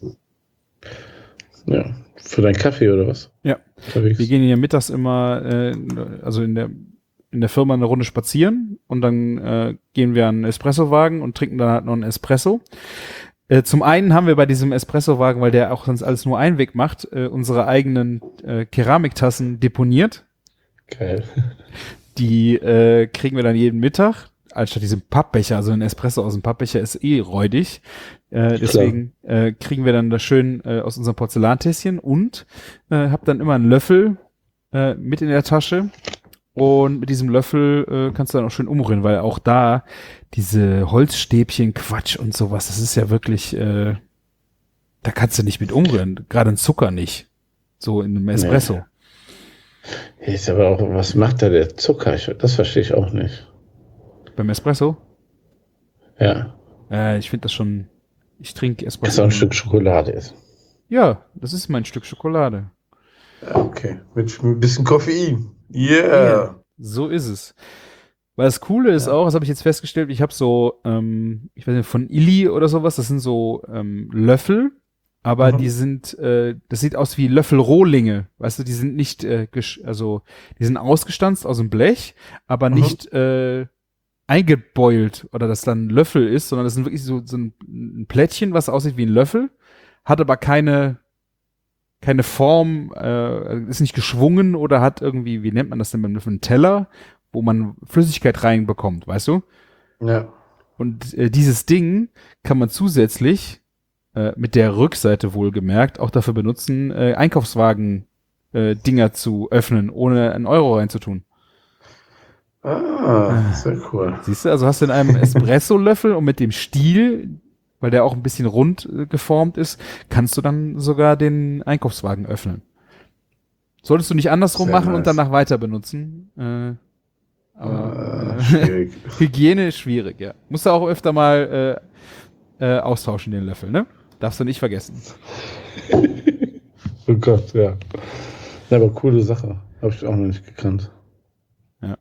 Ja. Für deinen Kaffee oder was? Ja. Wir gehen ja mittags immer, also in der Firma eine Runde spazieren und dann gehen wir an einen Espressowagen und trinken dann halt noch einen Espresso. Zum einen haben wir bei diesem Espressowagen, weil der auch sonst alles nur Einweg macht, unsere eigenen Keramiktassen deponiert. Geil. Die kriegen wir dann jeden Mittag, anstatt diesem Pappbecher, also ein Espresso aus dem Pappbecher ist räudig. Deswegen kriegen wir dann das schön aus unserem Porzellantässchen und hab dann immer einen Löffel mit in der Tasche. Und mit diesem Löffel kannst du dann auch schön umrühren, weil auch da diese Holzstäbchen, Quatsch und sowas, das ist ja wirklich, da kannst du nicht mit umrühren, gerade ein Zucker nicht, so in einem Espresso. Nee. Ist aber auch, was macht da der Zucker? Das verstehe ich auch nicht. Beim Espresso? Ja. Ich finde das schon, ich trinke Espresso. Dass auch ein Stück Schokolade ist. Ja, das ist mein Stück Schokolade. Okay, mit ein bisschen Koffein. Yeah. So ist es. Weil das Coole ist auch, das habe ich jetzt festgestellt, ich habe so, ich weiß nicht, von Illy oder sowas, das sind so Löffel, aber Mhm. die sind, das sieht aus wie Löffelrohlinge, weißt du, die sind nicht, also die sind ausgestanzt aus dem Blech, aber Mhm. nicht eingebeult oder dass dann ein Löffel ist, sondern das sind wirklich so ein Plättchen, was aussieht wie ein Löffel, hat aber keine Form, ist nicht geschwungen oder hat irgendwie, wie nennt man das denn beim Löffel, einen Teller, wo man Flüssigkeit reinbekommt, weißt du? Ja. Und dieses Ding kann man zusätzlich mit der Rückseite wohlgemerkt auch dafür benutzen, Einkaufswagen Dinger zu öffnen, ohne einen Euro reinzutun. Sehr cool. Siehst du, also hast du in einem Espresso-Löffel und mit dem Stiel, weil der auch ein bisschen rund geformt ist, kannst du dann sogar den Einkaufswagen öffnen. Solltest du nicht andersrum Sehr machen und nice. danach weiter benutzen. Aber Schwierig. Hygiene ist schwierig, ja. Musst du auch öfter mal austauschen, den Löffel, ne? Darfst du nicht vergessen. Oh Gott, ja. Ja, aber coole Sache. Habe ich auch noch nicht gekannt. Ja.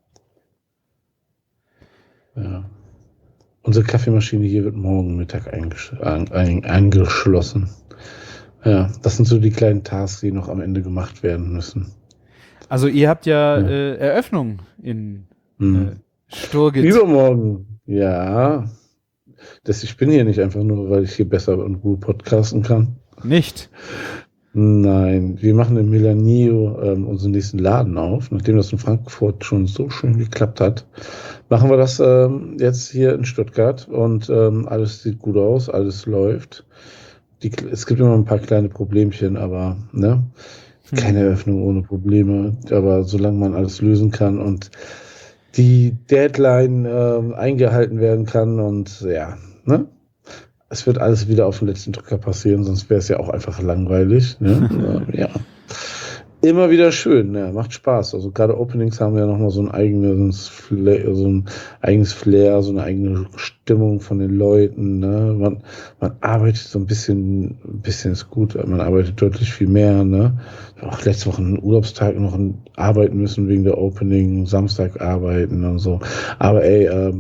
Ja. Unsere Kaffeemaschine hier wird morgen Mittag angeschlossen. Ja, das sind so die kleinen Tasks, die noch am Ende gemacht werden müssen. Also ihr habt ja, Ja. Eröffnung in Hm. Sturgit. Übermorgen. Ja. Ich bin hier nicht einfach nur, weil ich hier besser und gut podcasten kann. Nicht. Nein, wir machen in Milanio unseren nächsten Laden auf. Nachdem das in Frankfurt schon so schön geklappt hat, machen wir das jetzt hier in Stuttgart und alles sieht gut aus, alles läuft. Es gibt immer ein paar kleine Problemchen, aber ne, keine Eröffnung ohne Probleme. Aber solange man alles lösen kann und die Deadline eingehalten werden kann und ja, ne? Es wird alles wieder auf den letzten Drücker passieren, sonst wäre es ja auch einfach langweilig. Ne? Ja. Immer wieder schön, ja, macht Spaß. Also gerade Openings haben ja nochmal so ein eigenes Flair, so eine eigene Stimmung von den Leuten. Ne? Man arbeitet so ein bisschen ist gut, man arbeitet deutlich viel mehr. Ne? Auch letzte Woche einen Urlaubstag noch arbeiten müssen wegen der Opening, Samstag arbeiten und so. Aber ey,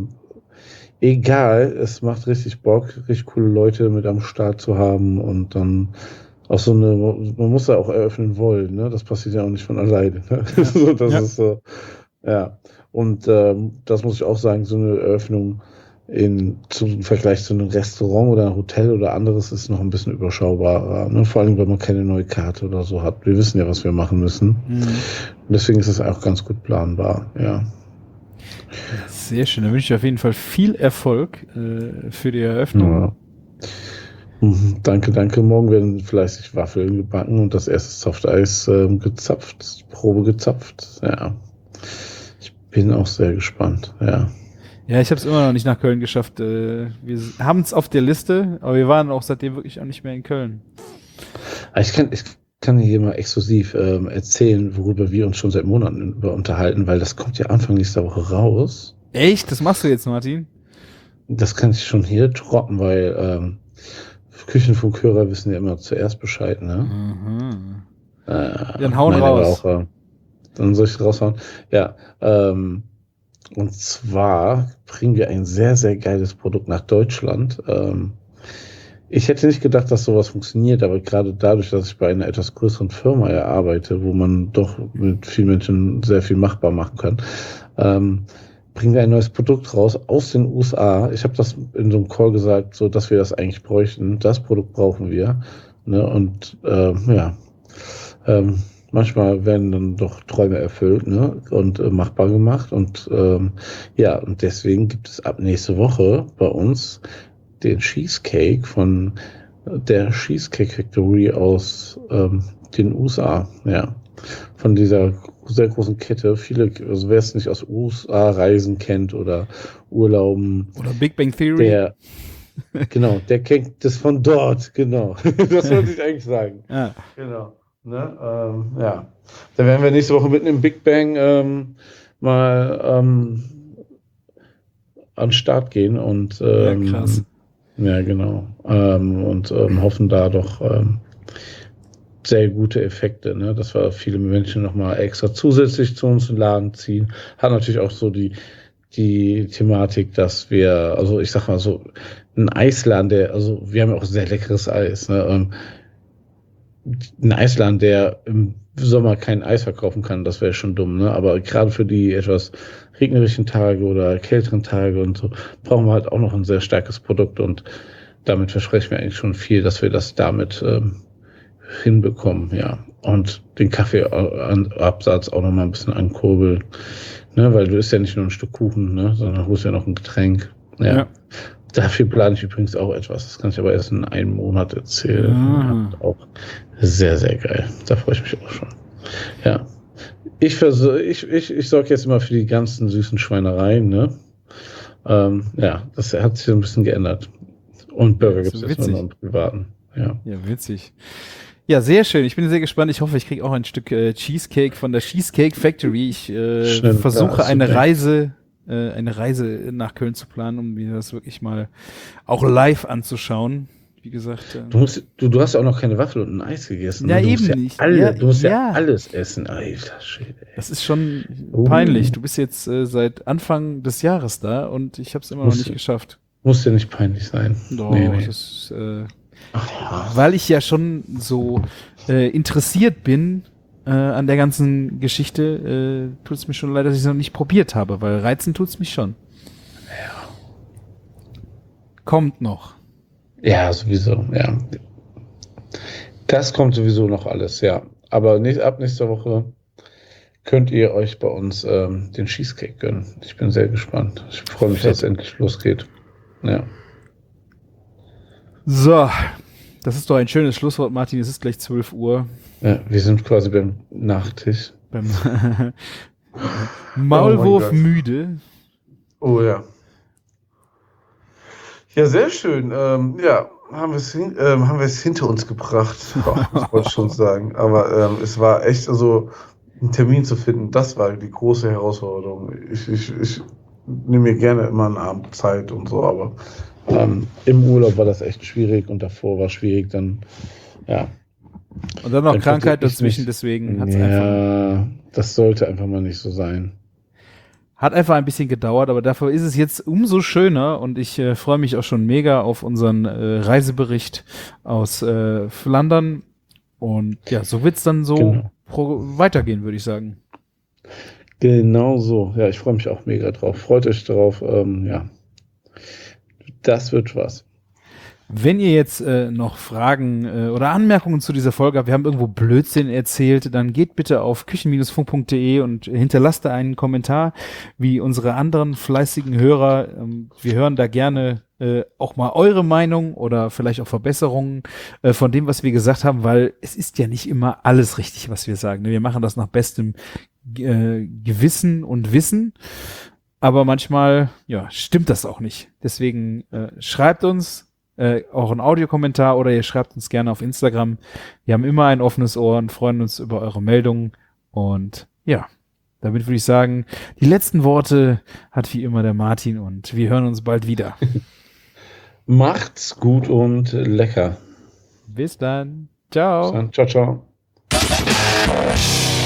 egal, es macht richtig Bock, richtig coole Leute mit am Start zu haben und dann auch man muss ja auch eröffnen wollen, ne? Das passiert ja auch nicht von alleine. Ne? Ja. So, das Ja. ist so, ja. Und das muss ich auch sagen, so eine Eröffnung im Vergleich zu einem Restaurant oder einem Hotel oder anderes ist noch ein bisschen überschaubarer. Ne? Vor allem, weil man keine neue Karte oder so hat. Wir wissen ja, was wir machen müssen. Mhm. Und deswegen ist es auch ganz gut planbar, ja. Sehr schön. Da wünsche ich auf jeden Fall viel Erfolg für die Eröffnung. Ja. Danke, danke. Morgen werden fleißig Waffeln gebacken und das erste Softeis gezapft, Probe gezapft. Ja. Ich bin auch sehr gespannt. Ja. Ja, ich habe es immer noch nicht nach Köln geschafft. Wir haben es auf der Liste, aber wir waren auch seitdem wirklich auch nicht mehr in Köln. Ich kann hier mal exklusiv erzählen, worüber wir uns schon seit Monaten unterhalten, weil das kommt ja Anfang nächster Woche raus. Echt? Das machst du jetzt, Martin? Das kann ich schon hier droppen, weil Küchenfunkhörer wissen ja immer zuerst Bescheid, ne? Mhm. Dann hauen nein, raus. aber auch, dann soll ich raushauen. Ja, und zwar bringen wir ein sehr, sehr geiles Produkt nach Deutschland. Ich hätte nicht gedacht, dass sowas funktioniert, aber gerade dadurch, dass ich bei einer etwas größeren Firma arbeite, wo man doch mit vielen Menschen sehr viel machbar machen kann, bringen wir ein neues Produkt raus aus den USA. Ich habe das in so einem Call gesagt, so dass wir das eigentlich bräuchten. Das Produkt brauchen wir. Ne? Und manchmal werden dann doch Träume erfüllt, ne? Und machbar gemacht. Und und deswegen gibt es ab nächste Woche bei uns den Cheesecake von der Cheesecake Factory aus den USA. Ja, von dieser sehr großen Kette. Also wer es nicht aus USA Reisen kennt oder Urlauben, Oder Big Bang Theory. der kennt das von dort, genau. Das wollte ich eigentlich sagen. Ja. Genau. Ne? Ja. Dann werden wir nächste Woche mitten im Big Bang mal an den Start gehen und Ja, krass. ja, genau. Und hoffen da doch sehr gute Effekte, ne? Dass wir viele Menschen nochmal extra zusätzlich zu uns in den Laden ziehen. Hat natürlich auch so die Thematik, dass wir, also ich sag mal so, ein Eisladen, wir haben ja auch sehr leckeres Eis, ne? ein Eisladen, der im Sommer kein Eis verkaufen kann, das wäre schon dumm, ne? Aber gerade für die etwas regnerischen Tage oder kälteren Tage und so, brauchen wir halt auch noch ein sehr starkes Produkt und damit versprechen wir eigentlich schon viel, dass wir das damit hinbekommen, ja. Und den Kaffeeabsatz auch noch mal ein bisschen ankurbeln, ne? Weil du isst ja nicht nur ein Stück Kuchen, ne? Sondern holst ja noch ein Getränk. Ja. Dafür plane ich übrigens auch etwas. Das kann ich aber erst in einem Monat erzählen. Ja, auch sehr, sehr geil. Da freue ich mich auch schon. Ja. Ich sorge jetzt immer für die ganzen süßen Schweinereien, ne? Ja, das hat sich so ein bisschen geändert. Und Burger gibt es jetzt nur noch im Privaten. Ja, witzig. Ja, sehr schön. Ich bin sehr gespannt. Ich hoffe, ich kriege auch ein Stück Cheesecake von der Cheesecake Factory. Ich versuche eine Reise nach Köln zu planen, um mir das wirklich mal auch live anzuschauen. Wie gesagt. Du hast ja auch noch keine Waffel und ein Eis gegessen. Ja, eben nicht. Du musst ja alles essen. Alter Schwede. Das ist schon peinlich. Du bist jetzt seit Anfang des Jahres da und ich habe es immer noch nicht geschafft. Muss ja nicht peinlich sein. Doch, das weil ich ja schon so interessiert bin an der ganzen Geschichte, tut es mir schon leid, dass ich es noch nicht probiert habe, weil reizen tut es mich schon. Ja. Kommt noch. Ja, sowieso, ja. Das kommt sowieso noch alles, ja. Aber ab nächster Woche könnt ihr euch bei uns den Cheesecake gönnen. Ich bin sehr gespannt. Ich freue mich, dass es endlich losgeht. Ja. So, das ist doch ein schönes Schlusswort, Martin. Es ist gleich 12 Uhr. Ja, wir sind quasi beim Nachtisch. Beim Maulwurf müde. Oh ja. Ja, sehr schön. Ja, haben wir es hinter uns gebracht. Das wollte ich schon sagen. Aber es war echt, also einen Termin zu finden, das war die große Herausforderung. Ich nehme mir gerne immer einen Abend Zeit und so, aber im Urlaub war das echt schwierig und davor war schwierig, dann, ja. Und dann noch Krankheit dazwischen, deswegen hat es einfach. Ja, das sollte einfach mal nicht so sein. Hat einfach ein bisschen gedauert, aber dafür ist es jetzt umso schöner und ich freue mich auch schon mega auf unseren Reisebericht aus Flandern. Und ja, so wird's dann so weitergehen, würde ich sagen. Genau so. Ja, ich freue mich auch mega drauf. Freut euch drauf. Ja, das wird was. Wenn ihr jetzt noch Fragen oder Anmerkungen zu dieser Folge habt, wir haben irgendwo Blödsinn erzählt, dann geht bitte auf küchen-funk.de und hinterlasst da einen Kommentar, wie unsere anderen fleißigen Hörer. Wir hören da gerne auch mal eure Meinung oder vielleicht auch Verbesserungen von dem, was wir gesagt haben, weil es ist ja nicht immer alles richtig, was wir sagen. Wir machen das nach bestem Gewissen und Wissen. Aber manchmal, ja, stimmt das auch nicht. Deswegen schreibt uns auch einen Audiokommentar oder ihr schreibt uns gerne auf Instagram. Wir haben immer ein offenes Ohr und freuen uns über eure Meldungen. Und ja, damit würde ich sagen, die letzten Worte hat wie immer der Martin und wir hören uns bald wieder. Macht's gut und lecker. Bis dann. Ciao. Bis dann. Ciao, ciao.